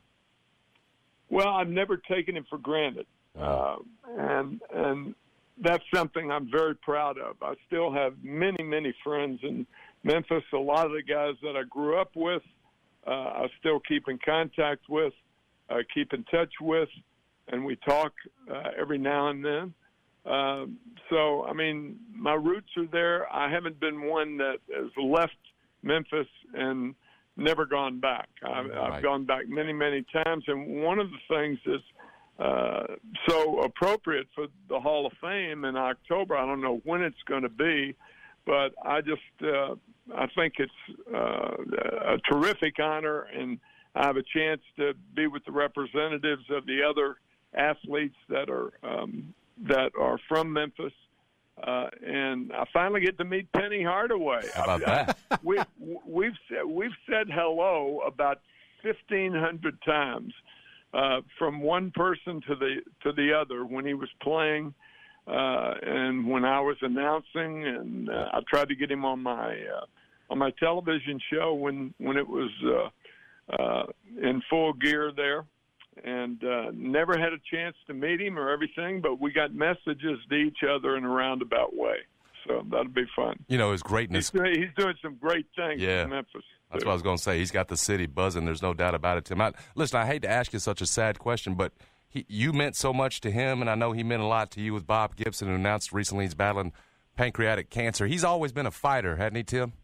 Well, I've never taken it for granted. Uh, and and that's something I'm very proud of. I still have many, many friends in Memphis. A lot of the guys that I grew up with, uh, I still keep in contact with, uh, keep in touch with, and we talk uh, every now and then. Uh, so, I mean, my roots are there. I haven't been one that has left Memphis and never gone back. I've, right. I've gone back many, many times, and one of the things is Uh, so appropriate for the Hall of Fame in October. I don't know when it's going to be, but I just uh, I think it's uh, a terrific honor, and I have a chance to be with the representatives of the other athletes that are um, that are from Memphis. Uh, and I finally get to meet Penny Hardaway. How about that? we, we've said, we've said hello about fifteen hundred times. Uh, from one person to the to the other when he was playing, uh, and when I was announcing, and uh, I tried to get him on my uh, on my television show when when it was uh, uh, in full gear there, and uh, never had a chance to meet him or everything, but we got messages to each other in a roundabout way, so that'll be fun. You know, his greatness. He's doing, he's doing some great things yeah. in Memphis. That's what I was going to say. He's got the city buzzing. There's no doubt about it, Tim. I, listen, I hate to ask you such a sad question, but he, you meant so much to him, and I know he meant a lot to you with Bob Gibson, who announced recently he's battling pancreatic cancer. He's always been a fighter, hasn't he, Tim?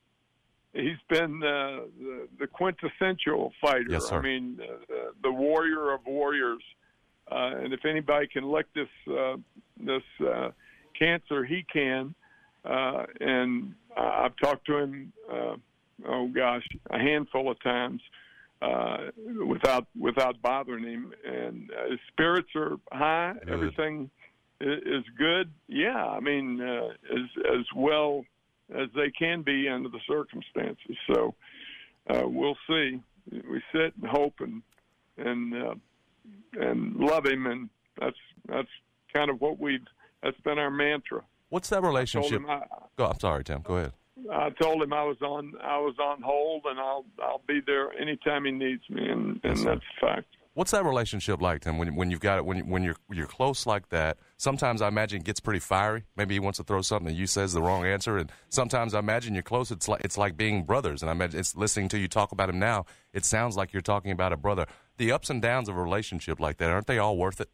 He's been uh, the, the quintessential fighter. Yes, sir. I mean, uh, the, the warrior of warriors. Uh, and if anybody can lick this uh, this uh, cancer, he can. Uh, and I've talked to him. Uh, oh gosh, a handful of times uh, without without bothering him, and uh, his spirits are high. Good. Everything is, is good. Yeah, I mean, uh, as as well as they can be under the circumstances. So uh, we'll see. We sit and hope and and uh, and love him, and that's that's kind of what we've that's been our mantra. What's that relationship? I, Go, I'm sorry, Tim. Go ahead. I told him I was on I was on hold, and I'll I'll be there anytime he needs me, and, and Yes, that's a fact. What's that relationship like, Tim? When when you've got it, when when you're you're close like that, sometimes I imagine it gets pretty fiery. Maybe he wants to throw something and you says the wrong answer, and sometimes I imagine you're close. It's like it's like being brothers, and I imagine it's listening to you talk about him now. It sounds like you're talking about a brother. The ups and downs of a relationship like that, aren't they all worth it?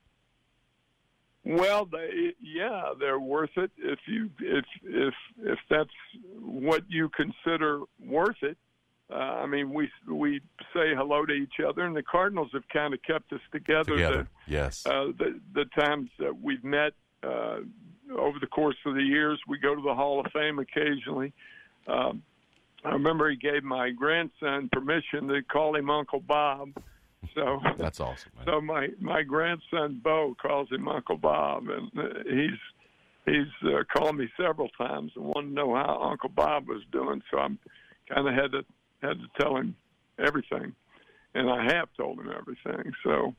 Well, they, yeah, they're worth it if you if if if that's what you consider worth it. Uh, I mean, we we say hello to each other, and the Cardinals have kind of kept us together. Together, the, yes. Uh, the the times that we've met uh, over the course of the years, we go to the Hall of Fame occasionally. Um, I remember he gave my grandson permission to call him Uncle Bob. So that's awesome. Man. So my my grandson Bo calls him Uncle Bob, and uh, he's he's uh, called me several times and wanted to know how Uncle Bob was doing. So I'm kind of had to had to tell him everything, and I have told him everything. So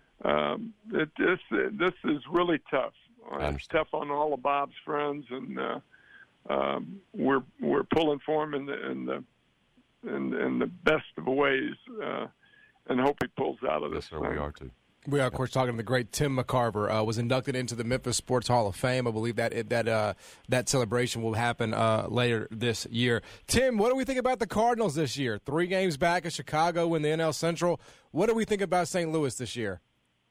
um, it, this this is really tough. It's tough on all of Bob's friends, and uh, um, we're we're pulling for him in the in the in, in the best of ways. Uh, And hope he pulls out of this. Yes, sir, we are too. We are, of course, talking to the great Tim McCarver. Uh, was inducted into the Memphis Sports Hall of Fame. I believe that that uh, that celebration will happen uh, later this year. Tim, what do we think about the Cardinals this year? Three games back at Chicago in the N L Central. What do we think about Saint Louis this year?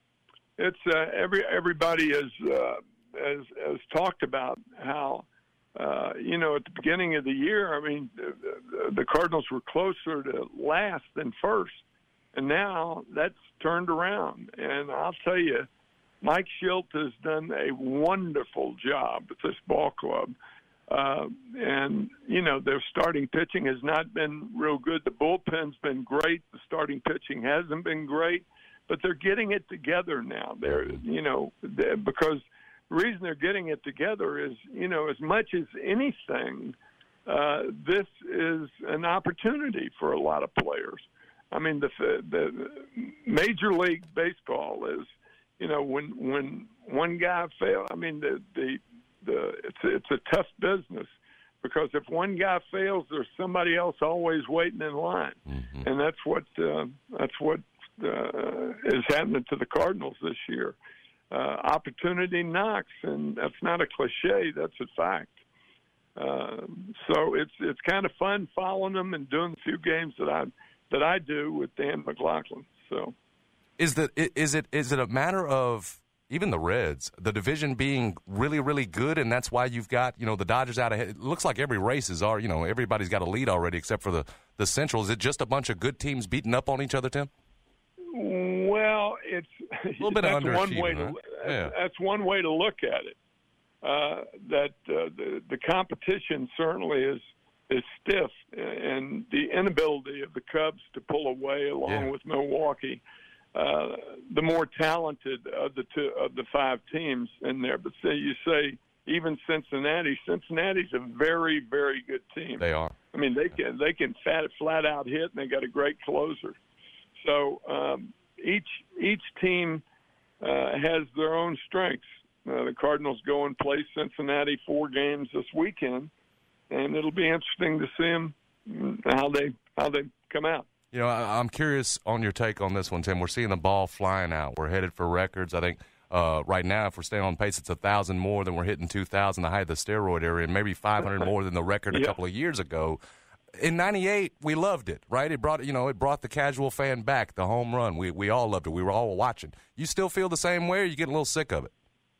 It's uh, every everybody has, uh, has has talked about how uh, you know at the beginning of the year. I mean, the, the Cardinals were closer to last than first. And now that's turned around. And I'll tell you, Mike Schilt has done a wonderful job at this ball club. Uh, and, you know, their starting pitching has not been real good. The bullpen's been great. The starting pitching hasn't been great. But they're getting it together now. They're, you know, they're, because the reason they're getting it together is, you know, as much as anything, uh, this is an opportunity for a lot of players. I mean, the the Major League Baseball is, you know, when when one guy fails. I mean, the the the it's it's a tough business because if one guy fails, there's somebody else always waiting in line, mm-hmm. and that's what uh, that's what uh, is happening to the Cardinals this year. Uh, opportunity knocks, and that's not a cliche. That's a fact. Uh, so it's it's kind of fun following them and doing the few games that I. that I do with Dan McLaughlin. So, is the is it is it a matter of even the Reds, the division being really really good, and that's why you've got you know the Dodgers out ahead? It looks like every race is are you know everybody's got a lead already except for the the Central. Is it just a bunch of good teams beating up on each other, Tim? Well, it's a little bit that's of one way to right? yeah. that's one way to look at it. Uh, that uh, the the competition certainly is. is stiff, and the inability of the Cubs to pull away along yeah. with Milwaukee, uh, the more talented of the two of the five teams in there. But say you say even Cincinnati, Cincinnati's a very, very good team. They are. I mean, they can they can fat, flat out hit, and they got a great closer. So um, each each team uh, has their own strengths. Uh, the Cardinals go and play Cincinnati four games this weekend. And it'll be interesting to see them how they how they come out. You know, I, I'm curious on your take on this one, Tim. We're seeing the ball flying out. We're headed for records. I think uh, right now, if we're staying on pace, it's a thousand more than we're hitting two thousand, the height of the steroid era, and maybe five hundred more than the record a yeah. couple of years ago. In ninety-eight, we loved it, right? It brought you know it brought the casual fan back. The home run, we we all loved it. We were all watching. You still feel the same way, or you getting a little sick of it?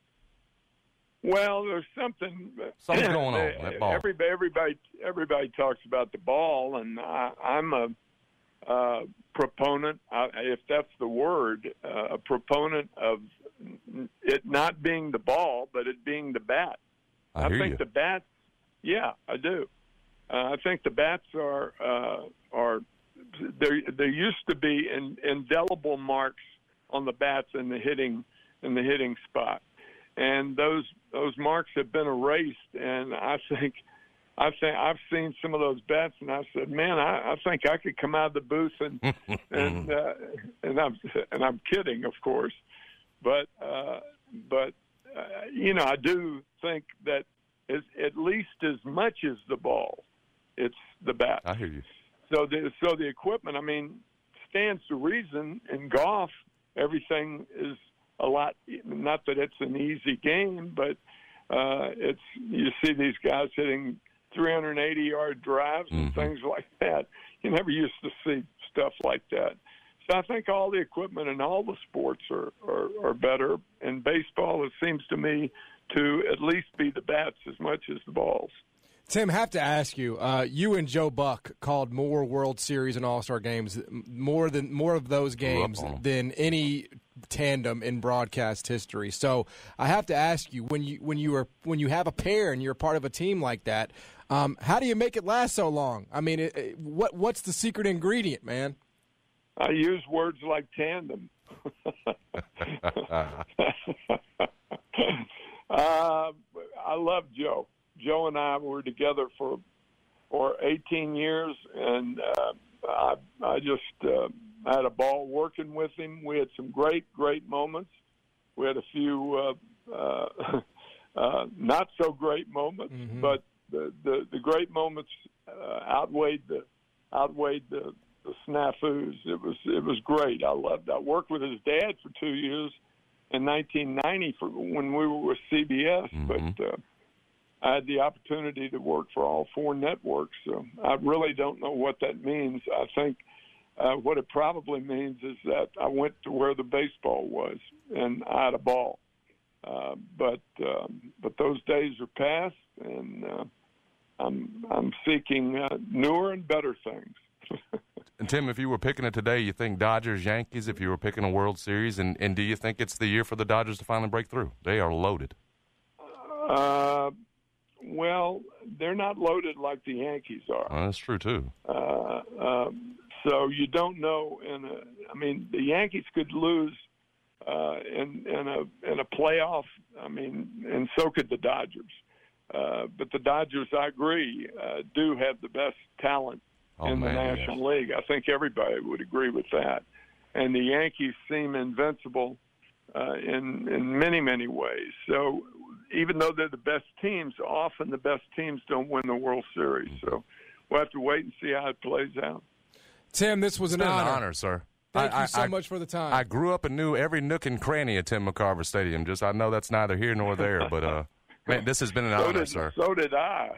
Well, there's something. Something's going on. That ball. Everybody, everybody, everybody talks about the ball, and I, I'm a uh, proponent, uh, if that's the word, uh, a proponent of it not being the ball, but it being the bat. I, I hear think you. the bats. Yeah, I do. Uh, I think the bats are uh, are there. There used to be in, indelible marks on the bats in the hitting in the hitting spot. And those those marks have been erased, and I think I think I've seen some of those bats, and I said, man, I, I think I could come out of the booth and and uh, and I'm and I'm kidding, of course, but uh, but uh, you know, I do think that is at least as much as the ball, it's the bat. I hear you. So the so the equipment, I mean, stands to reason in golf. Everything is a lot. Not that it's an easy game, but uh, it's you see these guys hitting three hundred eighty yard drives and mm-hmm. things like that. You never used to see stuff like that. So I think all the equipment in all the sports are, are, are better. In baseball, it seems to me to at least be the bats as much as the balls. Tim, have to ask you, uh, you and Joe Buck called more World Series and All-Star games, more than more of those games than any tandem in broadcast history. So I have to ask you, when you when you are when you have a pair and you're a part of a team like that, um, how do you make it last so long? I mean, it, it, what what's the secret ingredient, man? I use words like tandem. uh, I love Joe. Joe and I were together for for eighteen years, and uh, I, I just uh, had a ball working with him. We had some great, great moments. We had a few uh, uh, uh, not so great moments, mm-hmm. but the, the, the great moments uh, outweighed the outweighed the, the snafus. It was it was great. I loved. I worked with his dad for two years in nineteen ninety for when we were with C B S, mm-hmm. but. Uh, I had the opportunity to work for all four networks, so I really don't know what that means. I think uh, what it probably means is that I went to where the baseball was, and I had a ball. Uh, but um, but those days are past, and uh, I'm I'm seeking uh, newer and better things. And Tim, if you were picking it today, you think Dodgers, Yankees? If you were picking a World Series, and, and do you think it's the year for the Dodgers to finally break through? They are loaded. Uh, Well, they're not loaded like the Yankees are. Well, that's true, too. Uh, um, so you don't know. In a, I mean, the Yankees could lose uh, in, in, a, in a playoff, I mean, and so could the Dodgers. Uh, but the Dodgers, I agree, uh, do have the best talent oh, in the man, National yes. League. I think everybody would agree with that. And the Yankees seem invincible uh, in, in many, many ways. So even though they're the best teams, often the best teams don't win the World Series. So we'll have to wait and see how it plays out. Tim, this was it's an been honor. an honor, sir. Thank I, you so I, much for the time. I grew up and knew every nook and cranny at Tim McCarver Stadium. Just I know that's neither here nor there, but uh, man, this has been an so honor, did, sir. So did I.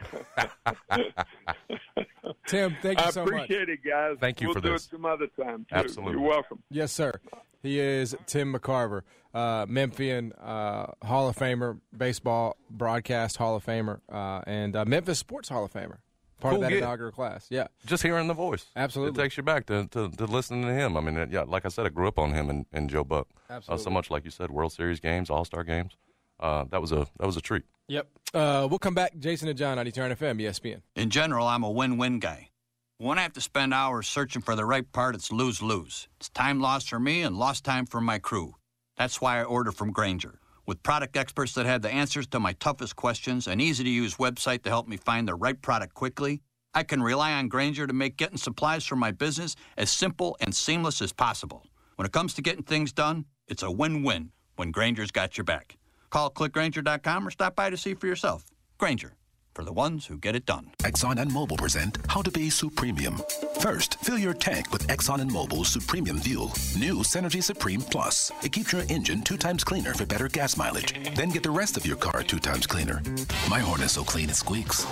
Tim, thank you so much. I appreciate it, guys. Thank you we'll for do this. it some other time, too. Absolutely. You're welcome. Yes, sir. He is Tim McCarver, uh, Memphian uh, Hall of Famer, baseball broadcast Hall of Famer, uh, and uh, Memphis Sports Hall of Famer. Part cool of that gig. inaugural class. Yeah. Just hearing the voice. Absolutely. It takes you back to, to, to listening to him. I mean, yeah, like I said, I grew up on him and, and Joe Buck. Absolutely. Uh, so much, like you said, World Series games, All-Star games. Uh, that was a that was a treat. Yep. Uh, we'll come back. Jason and John on Etern F M, E S P N. In general, I'm a win-win guy. When I have to spend hours searching for the right part, it's lose-lose. It's time lost for me and lost time for my crew. That's why I order from Grainger. With product experts that have the answers to my toughest questions, an easy-to-use website to help me find the right product quickly, I can rely on Grainger to make getting supplies for my business as simple and seamless as possible. When it comes to getting things done, it's a win-win when Grainger's got your back. Call click grainger dot com or stop by to see for yourself. Grainger, for the ones who get it done. Exxon and Mobil present How to Be Supremium. First, fill your tank with Exxon and Mobil's Supremium Fuel. New Synergy Supreme Plus. It keeps your engine two times cleaner for better gas mileage. Then get the rest of your car two times cleaner. My horn is so clean it squeaks.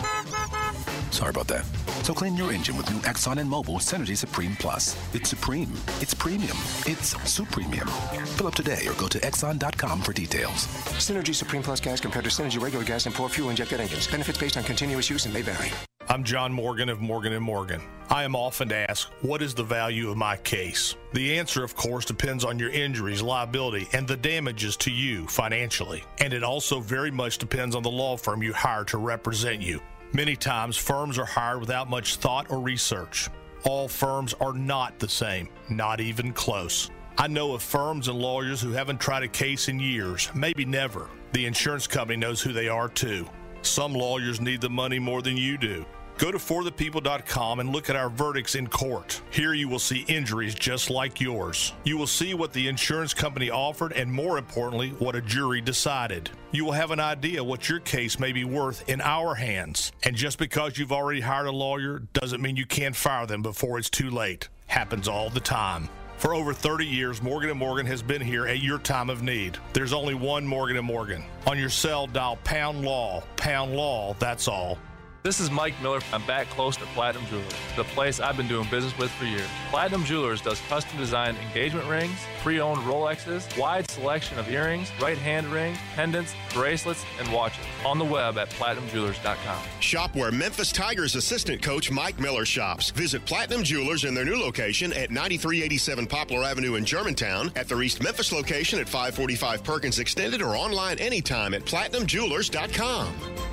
Sorry about that. So clean your engine with new Exxon and Mobil Synergy Supreme Plus. It's supreme. It's premium. It's Supremium. Fill up today or go to Exxon dot com for details. Synergy Supreme Plus gas compared to Synergy regular gas and four fuel injected engines. Benefits based on continuous use and may vary. I'm John Morgan of Morgan and Morgan. I am often asked, what is the value of my case? The answer, of course, depends on your injuries, liability, and the damages to you financially. And it also very much depends on the law firm you hire to represent you. Many times, firms are hired without much thought or research. All firms are not the same, not even close. I know of firms and lawyers who haven't tried a case in years, maybe never. The insurance company knows who they are, too. Some lawyers need the money more than you do. Go to for the people dot com and look at our verdicts in court. Here you will see injuries just like yours. You will see what the insurance company offered and, more importantly, what a jury decided. You will have an idea what your case may be worth in our hands. And just because you've already hired a lawyer doesn't mean you can't fire them before it's too late. Happens all the time. For over thirty years, Morgan and Morgan has been here at your time of need. There's only one Morgan and Morgan. On your cell, dial pound law. Pound law, that's all. This is Mike Miller. I'm back close to Platinum Jewelers, the place I've been doing business with for years. Platinum Jewelers does custom-designed engagement rings, pre-owned Rolexes, wide selection of earrings, right-hand rings, pendants, bracelets, and watches. On the web at platinum jewelers dot com. Shop where Memphis Tigers assistant coach Mike Miller shops. Visit Platinum Jewelers in their new location at ninety-three eighty-seven Poplar Avenue in Germantown, at their East Memphis location at five forty-five Perkins Extended, or online anytime at platinum jewelers dot com.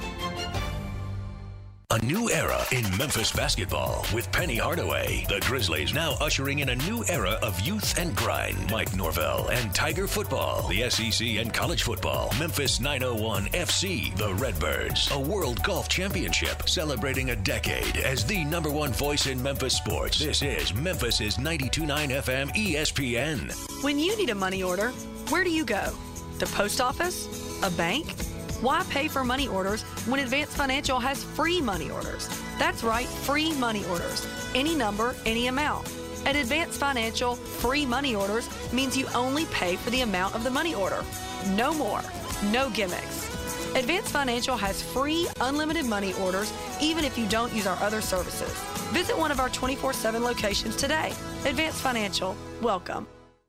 A new era in Memphis basketball with Penny Hardaway. The Grizzlies now ushering in a new era of youth and grind. Mike Norvell and Tiger football. The S E C and college football. Memphis nine oh one F C. The Redbirds. A World Golf Championship celebrating a decade as the number one voice in Memphis sports. This is Memphis's ninety-two point nine F M E S P N. When you need a money order, where do you go? The post office? A bank? Why pay for money orders when Advance Financial has free money orders? That's right, free money orders. Any number, any amount. At Advance Financial, free money orders means you only pay for the amount of the money order. No more. No gimmicks. Advance Financial has free, unlimited money orders even if you don't use our other services. Visit one of our twenty-four seven locations today. Advance Financial, welcome.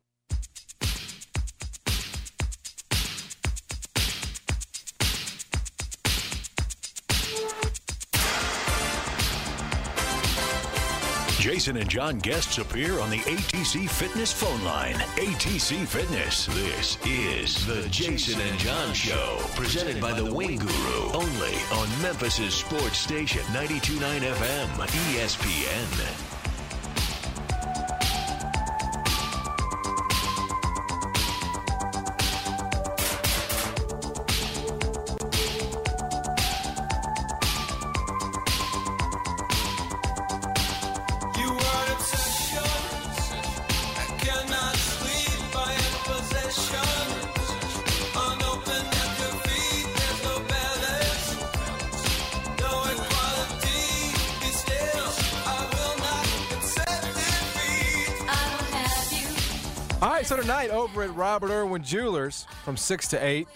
Jason and John guests appear on the A T C Fitness phone line. A T C Fitness. This is the Jason and John Show, presented by the Wing Guru, only on Memphis's sports station, ninety-two point nine F M, E S P N. So tonight over at Robert Irwin Jewelers from six to eight,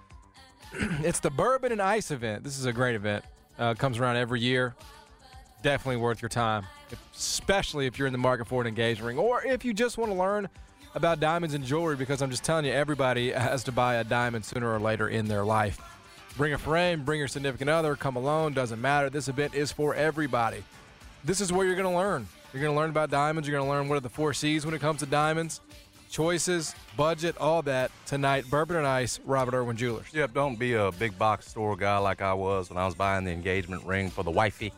it's the Bourbon and Ice event. This is a great event. Uh, it comes around every year. Definitely worth your time, especially if you're in the market for an engagement ring or if you just want to learn about diamonds and jewelry, because I'm just telling you, everybody has to buy a diamond sooner or later in their life. Bring a friend, bring your significant other, come alone, doesn't matter. This event is for everybody. This is where you're going to learn. You're going to learn about diamonds. You're going to learn what are the four C's when it comes to diamonds. Choices, budget, all that tonight. Bourbon and Ice, Robert Irwin Jewelers. Yep, don't be a big box store guy like I was when I was buying the engagement ring for the wifey.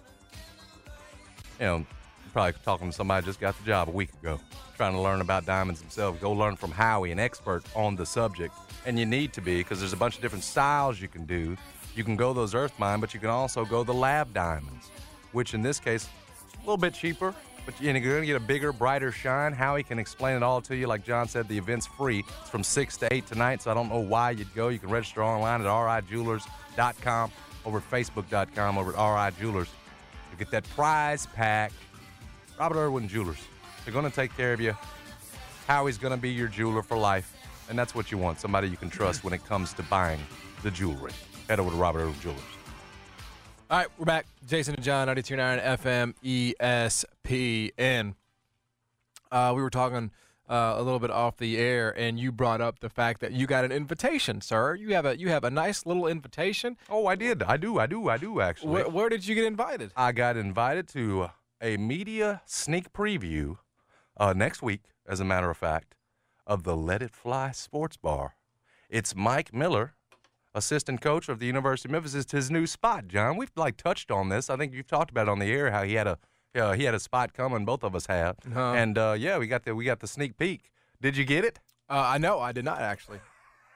You know, you're probably talking to somebody who just got the job a week ago, trying to learn about diamonds themselves. Go learn from Howie, an expert on the subject. And you need to be, because there's a bunch of different styles you can do. You can go those earth mine, but you can also go the lab diamonds, which in this case, a little bit cheaper. But you're going to get a bigger, brighter shine. Howie can explain it all to you. Like John said, the event's free. It's from six to eight tonight, so I don't know why you'd go. You can register online at R I jewelers dot com, over at facebook dot com, over at R I Jewelers. You get that prize pack. Robert Irwin Jewelers. They're going to take care of you. Howie's going to be your jeweler for life, and that's what you want, somebody you can trust when it comes to buying the jewelry. Head over to Robert Irwin Jewelers. All right, we're back. Jason and John, ninety-two point nine F M E S P N. Uh, we were talking uh, a little bit off the air, and you brought up the fact that you got an invitation, sir. You have a you have a nice little invitation. Oh, I did. I do. I do. I do, actually. Where, where did you get invited? I got invited to a media sneak preview uh, next week, as a matter of fact, of the Let It Fly Sports Bar. It's Mike Miller, assistant coach of the University of Memphis. It's his new spot, John. We've like touched on this. I think you've talked about it on the air how he had a uh, he had a spot coming. Both of us have, uh-huh. and uh, yeah, we got the we got the sneak peek. Did you get it? Uh, I know I did not actually.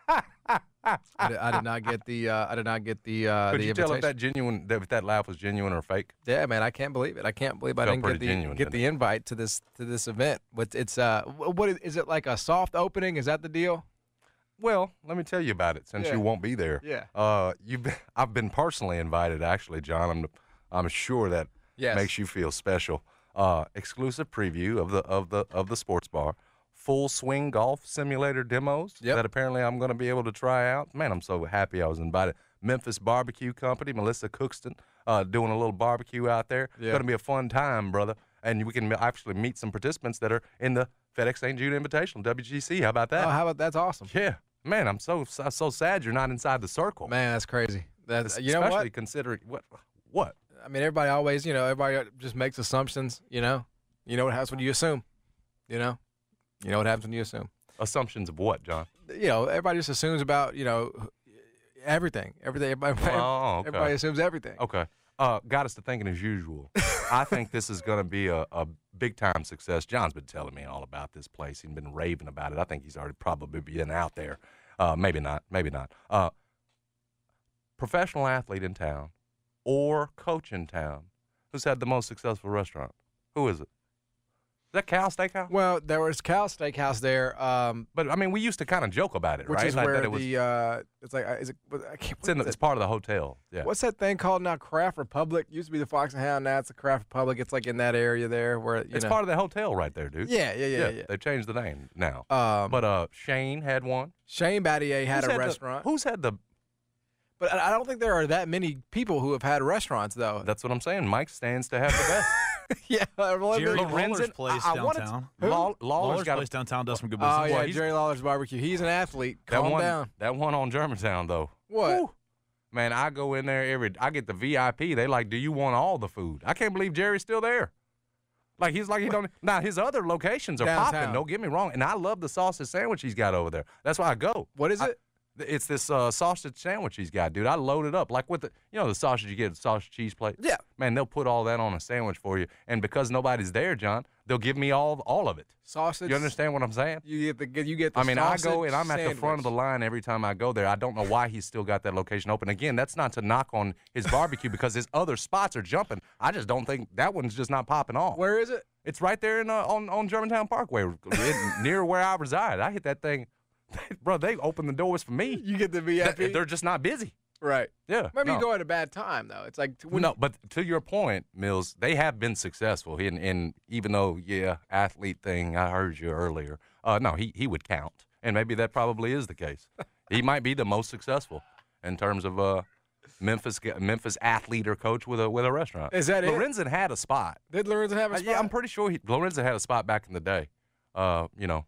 I, did, I did not get the. Uh, I did not get the. Uh, Could the you tell if invitation. that genuine, if that laugh was genuine or fake? Yeah, man, I can't believe it. I can't believe I Felt didn't get pretty the genuine, get didn't the invite to this to this event. But it's uh, wh- what is, is it like a soft opening? Is that the deal? Well, let me tell you about it since Yeah. you won't be there. Yeah. Uh, you've been, I've been personally invited, actually, John. I'm I'm sure that Yes. makes you feel special. Uh, exclusive preview of the of the of the sports bar. Full swing golf simulator demos Yep. that apparently I'm going to be able to try out. Man, I'm so happy I was invited. Memphis Barbecue Company, Melissa Cookston, uh, doing a little barbecue out there. Yeah. Going to be a fun time, brother. And we can actually meet some participants that are in the FedEx Saint Jude Invitational, W G C. How about that? Oh, how about that's awesome. Yeah. Man, I'm so so, so sad you're not inside the circle. Man, that's crazy. That's you know Especially what? considering what what? I mean, everybody always, you know, everybody just makes assumptions. You know, you know what happens when you assume. You know, you know what happens when you assume. Assumptions of what, John? You know, everybody just assumes about you know everything. Everything. Everybody, Oh, okay. everybody assumes everything. Okay. Uh, got us to thinking as usual. I think this is going to be a, a big-time success. John's been telling me all about this place. He's been raving about it. I think he's already probably been out there. Uh, maybe not. Maybe not. Uh, professional athlete in town or coach in town who's had the most successful restaurant? Who is it? Is that Cal Steakhouse? Well, there was Cal Steakhouse there, um, But, I mean, we used to kind of joke about it, which right? is Like where that it was, the uh, it's like uh, is it? I can't. it's, in the, it's part of the hotel. Yeah. What's that thing called now? Craft Republic. Used to be the Fox and Hound. Now it's the Craft Republic. It's like in that area there where you It's know. part of the hotel right there, dude. Yeah, yeah, yeah, yeah. They've changed the name now. Um, but uh, Shane had one. Shane Battier had Who's a had the- restaurant. who's had the? But I I don't think there are that many people who have had restaurants though. That's what I'm saying. Mike stands to have the best. yeah, well, Jerry maybe- Lawler's place I- I wanted to- downtown. Who? Law- Lawler's Lawler's got a- place downtown does some good business. Oh yeah, Well, he's- Jerry Lawler's Barbecue. He's an athlete. That Calm one, down. that one on Germantown though. What? Woo. Man, I go in there every. I get the V I P. They like, do you want all the food? I can't believe Jerry's still there. Like he's like he don't. Now his other locations are Downtown. popping. Don't get me wrong. And I love the sausage sandwich he's got over there. That's why I go. What is I- it? It's this uh, sausage sandwich he's got, dude. I load it up like with the, you know, the sausage you get at the sausage cheese plate. Yeah. Man, they'll put all that on a sandwich for you, and because nobody's there, John, they'll give me all all of it. Sausage. You understand what I'm saying? You get the you get the I mean, I go sausage and I'm at the front of the sandwich. line every time I go there. I don't know why he's still got that location open. Again, that's not to knock on his barbecue because his other spots are jumping. I just don't think that one's just not popping off. Where is it? It's right there in uh, on on Germantown Parkway, in- near where I reside. I hit that thing, bro. They open the doors for me. You get the V I P. They- They're just not busy. Right. Yeah. Maybe no. you go at a bad time though. It's like when No, but to your point, Mills, they have been successful. In, in even though, yeah, athlete thing, I heard you earlier. Uh, no, he he would count, and maybe that probably is the case. He might be the most successful in terms of uh, Memphis Memphis athlete or coach with a with a restaurant. Is that it? Lorenzen had a spot. Did Lorenzen have a Uh, spot? yeah, I'm pretty sure he, Lorenzen had a spot back in the day. Uh, you know,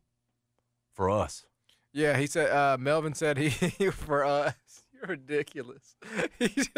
for us. Yeah, he said. Uh, Melvin said he for us. You're ridiculous. He's-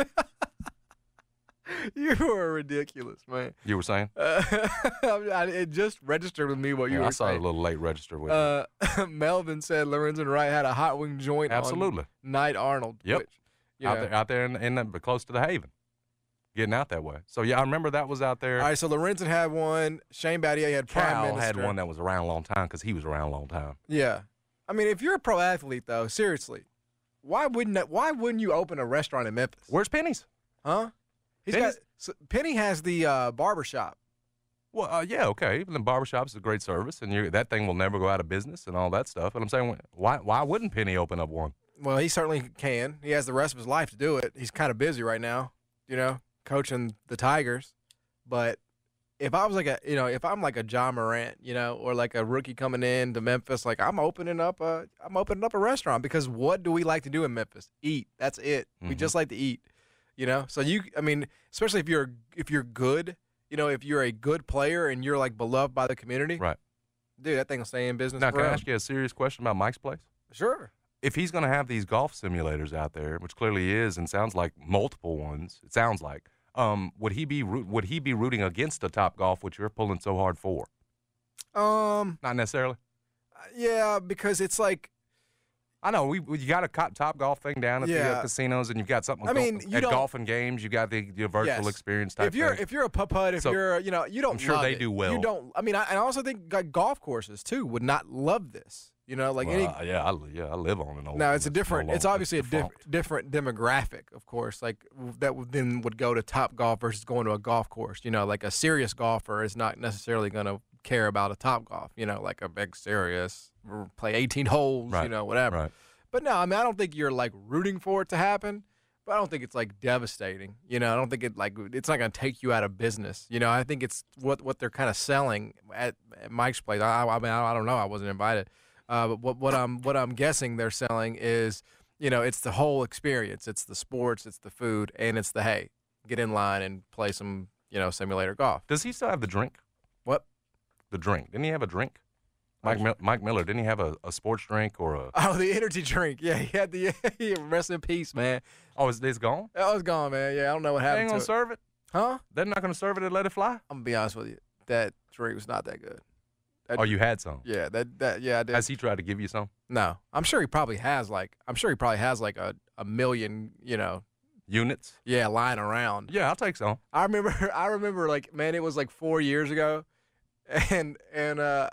you are ridiculous, man. You were saying? Uh, I, it just registered with me what you Yeah, were I saw saying. a little late register with you. Uh, Melvin said Lorenzen Wright had a hot wing joint Absolutely. on Knight Arnold. Yep. Which, you out know. there, out there in, in the, close to the Haven, getting out that way. So yeah, I remember that was out there. All right, so Lorenzen had one. Shane Battier had Prime Cal Minister. had one that was around a long time because he was around a long time. Yeah, I mean, if you're a pro athlete, though, seriously, why wouldn't that, why wouldn't you open a restaurant in Memphis? Where's Penny's? Huh? He's Penny's? got so, Penny has the uh, barber shop. Well, uh, yeah, okay. Even the barbershop's a great service, and you, that thing will never go out of business and all that stuff. And I'm saying, why why wouldn't Penny open up one? Well, he certainly can. He has the rest of his life to do it. He's kind of busy right now, you know, coaching the Tigers. But if I was like a, you know, if I'm like a John Morant, you know, or like a rookie coming in to Memphis, like I'm opening up a, I'm opening up a restaurant because what do we like to do in Memphis? Eat. That's it. We Mhm. just like to eat, you know. So you, I mean, especially if you're if you're good, you know, if you're a good player and you're like beloved by the community, Right. dude, that thing will stay in business Now, can I forever. ask you a serious question about Mike's place? Sure. If he's going to have these golf simulators out there, which clearly is, and sounds like multiple ones, it sounds like, um, would he be root, would he be rooting against the Top Golf, which you're pulling so hard for? Um, Not necessarily. yeah, because it's like. I know we, we you got a co- Top Golf thing down at the Yeah. uh, casinos, and you've got something. I go- mean, you at don't- golf and games, you got the, the virtual Yes. experience type If you're thing. if you're a putt-putt, if So, you're you know you don't. I'm sure love they it. do well. You don't. I mean, I, and I also think like golf courses too would not love this. You know, like well, any. uh, yeah, I, yeah, I live on an old. Now it's a different. no It's obviously a diff, defunct. different demographic, of course. Like that would then would go to Top Golf versus going to a golf course. You know, like a serious golfer is not necessarily going to care about a Top Golf. You know, like a big serious play eighteen holes. Right. You know, whatever. Right. But no, I mean, I don't think you're like rooting for it to happen. But I don't think it's like devastating. You know, I don't think it like it's not going to take you out of business. You know, I think it's what what they're kind of selling at, at Mike's place. I, I mean, I don't know. I wasn't invited. Uh, but what, what I'm what I'm guessing they're selling is, you know, it's the whole experience. It's the sports, it's the food, and it's the hey, get in line and play some, you know, simulator golf. Does he still have the drink? What? The drink? Didn't he have a drink? Mike Mil- Mike Miller, didn't he have a, a sports drink or a? Oh, the energy drink. Yeah, he had the rest in peace, man. Oh, it's, it's gone. Oh, it's gone, man. Yeah, I don't know what They happened. ain't gonna to serve it, huh? They're not gonna serve it and let it fly. I'm gonna be honest with you. That drink was not that good. That Oh, you had some. Yeah, that that yeah, I did. Has he tried to give you some No, I'm sure he probably has like I'm sure he probably has like a, a million, you know, units? yeah, lying around. Yeah, I'll take some. I remember I remember like man, it was like four years ago, and and uh,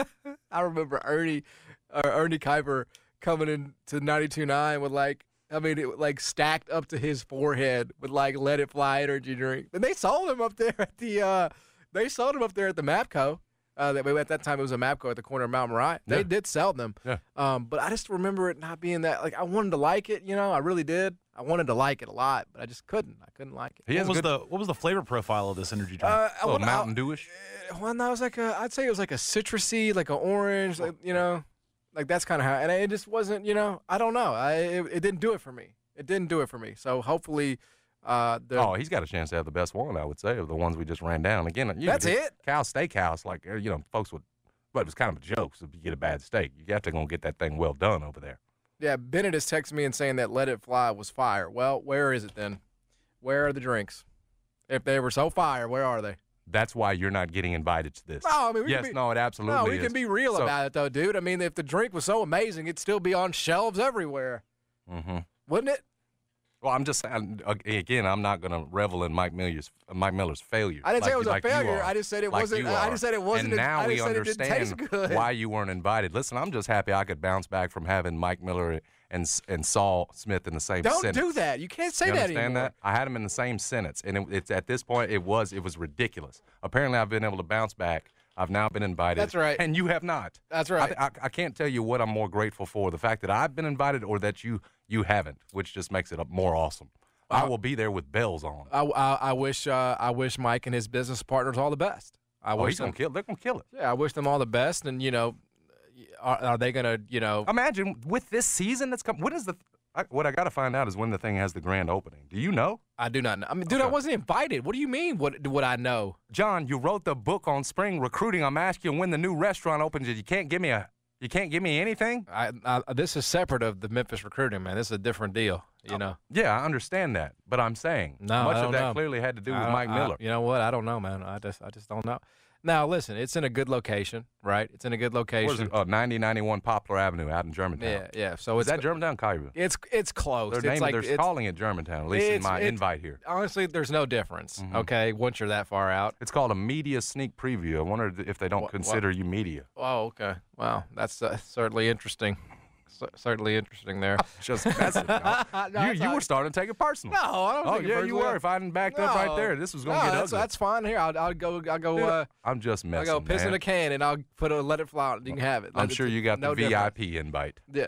I remember Ernie uh, Ernie Kuiper coming into ninety-two point nine with like I mean it like stacked up to his forehead with like Let It Fly energy drink, and they sold him up there at the uh, they sold him up there at the Mapco. Uh, that at that time it was a Mapco at the corner of Mount Moriah. They Yeah. did sell them, Yeah. um, but I just remember it not being that like I wanted to like it. You know, I really did. I wanted to like it a lot, but I just couldn't. I couldn't like it. He What has was good, the what was the flavor profile of this energy drink? Uh, a little well, Mountain Dewish. I- well, no, it was like a. I'd say it was like a citrusy, like an orange, like you know, like that's kind of how. And it just wasn't, you know, I don't know. I it, it didn't do it for me. It didn't do it for me. So hopefully, uh, the Oh, he's got a chance to have the best one, I would say, of the ones we just ran down. Again, you That's could- it? Cal Steakhouse, like uh, you know, folks would, but it was kind of a joke. So if you get a bad steak, you have to go and get that thing well done over there. yeah, Bennett is texting me and saying that Let It Fly was fire. Well, where is it then? Where are the drinks? If they were so fire, where are they? That's why you're not getting invited to this. No, I mean, we yes, can be, no, it absolutely No, we is. can be real So- about it though, dude. I mean, if the drink was so amazing, it'd still be on shelves everywhere, Mm-hmm. wouldn't it? Well, I'm just saying, again, I'm not going to revel in Mike Miller's Mike Miller's failure. I didn't say like it was you- a like you failure. are. I just said it Like wasn't. you I are. just said it wasn't. And a- now I we just said it didn't understand taste good. why you weren't invited. Listen, I'm just happy I could bounce back from having Mike Miller and and Saul Smith in the same Don't sentence. do that. You can't say you that understand anymore. that? I had them in the same sentence, and it, it's at this point it was it was ridiculous. Apparently, I've been able to bounce back. I've now been invited. That's right. And you have not. That's right. I, I, I can't tell you what I'm more grateful for: the fact that I've been invited, or that you you haven't, which just makes it more awesome. I will be there with bells on. I, I, I wish uh, I wish Mike and his business partners all the best. I Oh, wish he's them, gonna kill. They're gonna kill it. Yeah, I wish them all the best. And you know, are, are they gonna you know? Imagine with this season that's coming. When is the? I, what I got to find out is when the thing has the grand opening. Do you know? I do not know. I mean, dude, I wasn't invited. What do you mean? What would I know? John, you wrote the book on spring recruiting. I'm asking you when the new restaurant opens. You can't give me a. You can't give me anything. I, I, this is separate of the Memphis recruiting, man. This is a different deal. You know. Yeah, I understand that, but I'm saying No, much I of don't that know. clearly had to do with I- Mike I- Miller. you know what? I don't know, man. I just I just don't know. Now listen, it's in a good location, right? It's in a good Where's location. it? Oh, ninety ninety-one Poplar Avenue out in Germantown. Yeah, yeah. So is it's that Germantown, Collierville? It's it's close. Their it's name, like they're it's, calling it Germantown, at least in it's- my it's- invite here. Honestly, there's no difference. Mhm. Okay, once you're that far out. It's called a media sneak preview. I wonder if they don't What- consider what? you media. Oh, okay. Wow, that's uh, certainly interesting. C- certainly interesting there. Just messing. No, No, you it's you not. were starting to take it personal. No, I don't Oh think it yeah, you personally. were. If I hadn't backed up right No. there, this was going no, to get that's, ugly. that's fine. Here, I'll, I'll go. I'll go. Dude, Uh, I'm just I'll messing, go piss man. in a can and I'll put a let it fly. out. You can have it. I'm Let- sure it's you got no the difference. V I P invite. Yeah,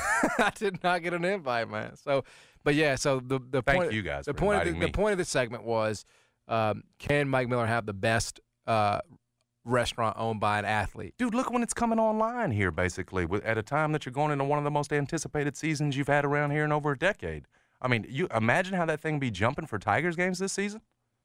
I did not get an invite, man. So, but yeah. So the the Thank point, you guys The for point of the, inviting the me. point of this segment was, um, can Mike Miller have the best uh, restaurant owned by an athlete? Dude, look when it's coming online here, basically, with, at a time that you're going into one of the most anticipated seasons you've had around here in over a decade. I mean, you imagine how that thing be jumping for Tigers games this season?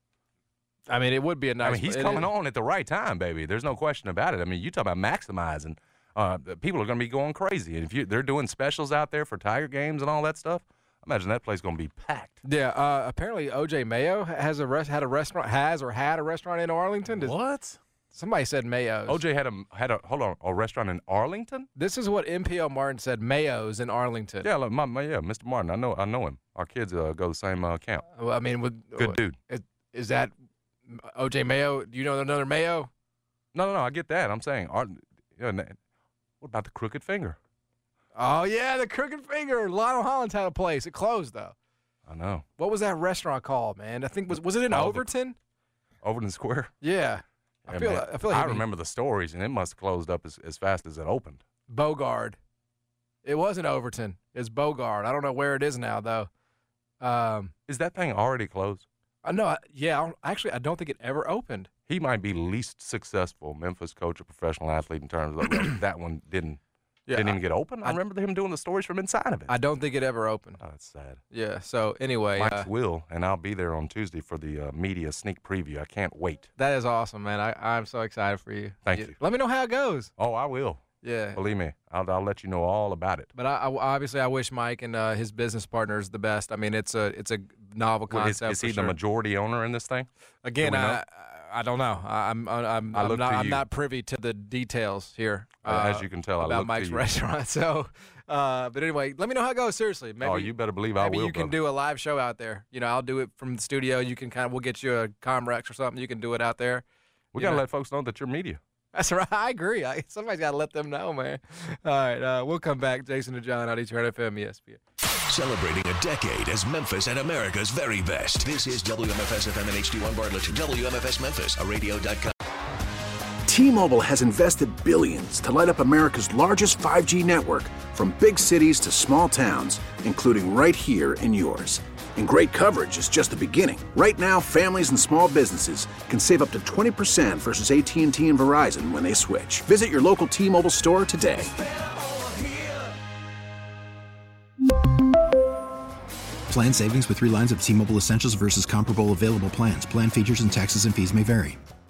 I mean, it would be a nice. I mean, he's it coming is- on at the right time, baby. There's no question about it. I mean, you talk about maximizing. Uh, people are going to be going crazy. And if you, they're doing specials out there for Tiger games and all that stuff, imagine that place going to be packed. Yeah. Uh, apparently, O J Mayo has a rest, had a restaurant, has or had a restaurant in Arlington. Does, What? Somebody said Mayo's. O J had a had a hold on a restaurant in Arlington. This is what M P L Martin said. Mayo's in Arlington. Yeah, look, my, my, yeah, Mister Martin. I know I know him. Our kids uh, go the same uh, camp. Well, I mean, with, Good dude. Is, is that O J Mayo? Do you know another Mayo? No, no, no. I get that. I'm saying, Ar- yeah, na- What about the Crooked Finger? Oh, yeah, the Crooked Finger. Lionel Hollins had a place. It closed, though. I know. What was that restaurant called, man? I think was was it in Oh, the- Overton? Overton Square? Yeah. I Yeah, feel man. like, I feel like I it'd be remember the stories, and it must have closed up as, as fast as it opened. Bogard. It wasn't Overton. It's Bogard. I don't know where it is now, though. Um, Is that thing already closed? I know. I- Yeah, I don't- actually, I don't think it ever opened. He might be least successful Memphis coach or professional athlete in terms of that, that one didn't Yeah, didn't I- even get open. I, I- remember him doing the stories from inside of it. I don't think it ever opened. Oh, that's sad. Yeah. So anyway, Mike's uh, will, and I'll be there on Tuesday for the uh, media sneak preview. I can't wait. that is awesome, man. I, I'm so excited for you. Thank Yeah. you. Let me know how it goes. Oh, I will. Yeah. Believe me, I'll, I'll let you know all about it. But I, I obviously I wish Mike and uh, his business partners the best. I mean, it's a it's a novel Well, is, concept. is for he sure. the majority owner in this thing? Again, Do we know? I I don't know. I- I'm I'm I I'm look not to I'm you. not privy to the details here. Uh, as you can tell, I about look to Mike's you. restaurant. So, uh, but anyway, let me know how it goes. Seriously, maybe. Oh, you better believe I maybe will, you can brother. do a live show out there. You know, I'll do it from the studio. You can kind of we'll get you a Comrex or something. You can do it out there. We You got to know? let folks know that you're media. That's right. I agree. I, somebody's got to let them know, man. All right, uh, we'll come back. Jason and John on Detroit F M, E S P N. Celebrating a decade as Memphis and America's very best. This is W M F S F M and H D one Bartlett. W M F S Memphis, a radio dot com. T-Mobile has invested billions to light up America's largest five G network, from big cities to small towns, including right here in yours. And great coverage is just the beginning. Right now, families and small businesses can save up to twenty percent versus A T and T and Verizon when they switch. Visit your local T-Mobile store today. Plan savings with three lines of T-Mobile Essentials versus comparable available plans. Plan features and taxes and fees may vary.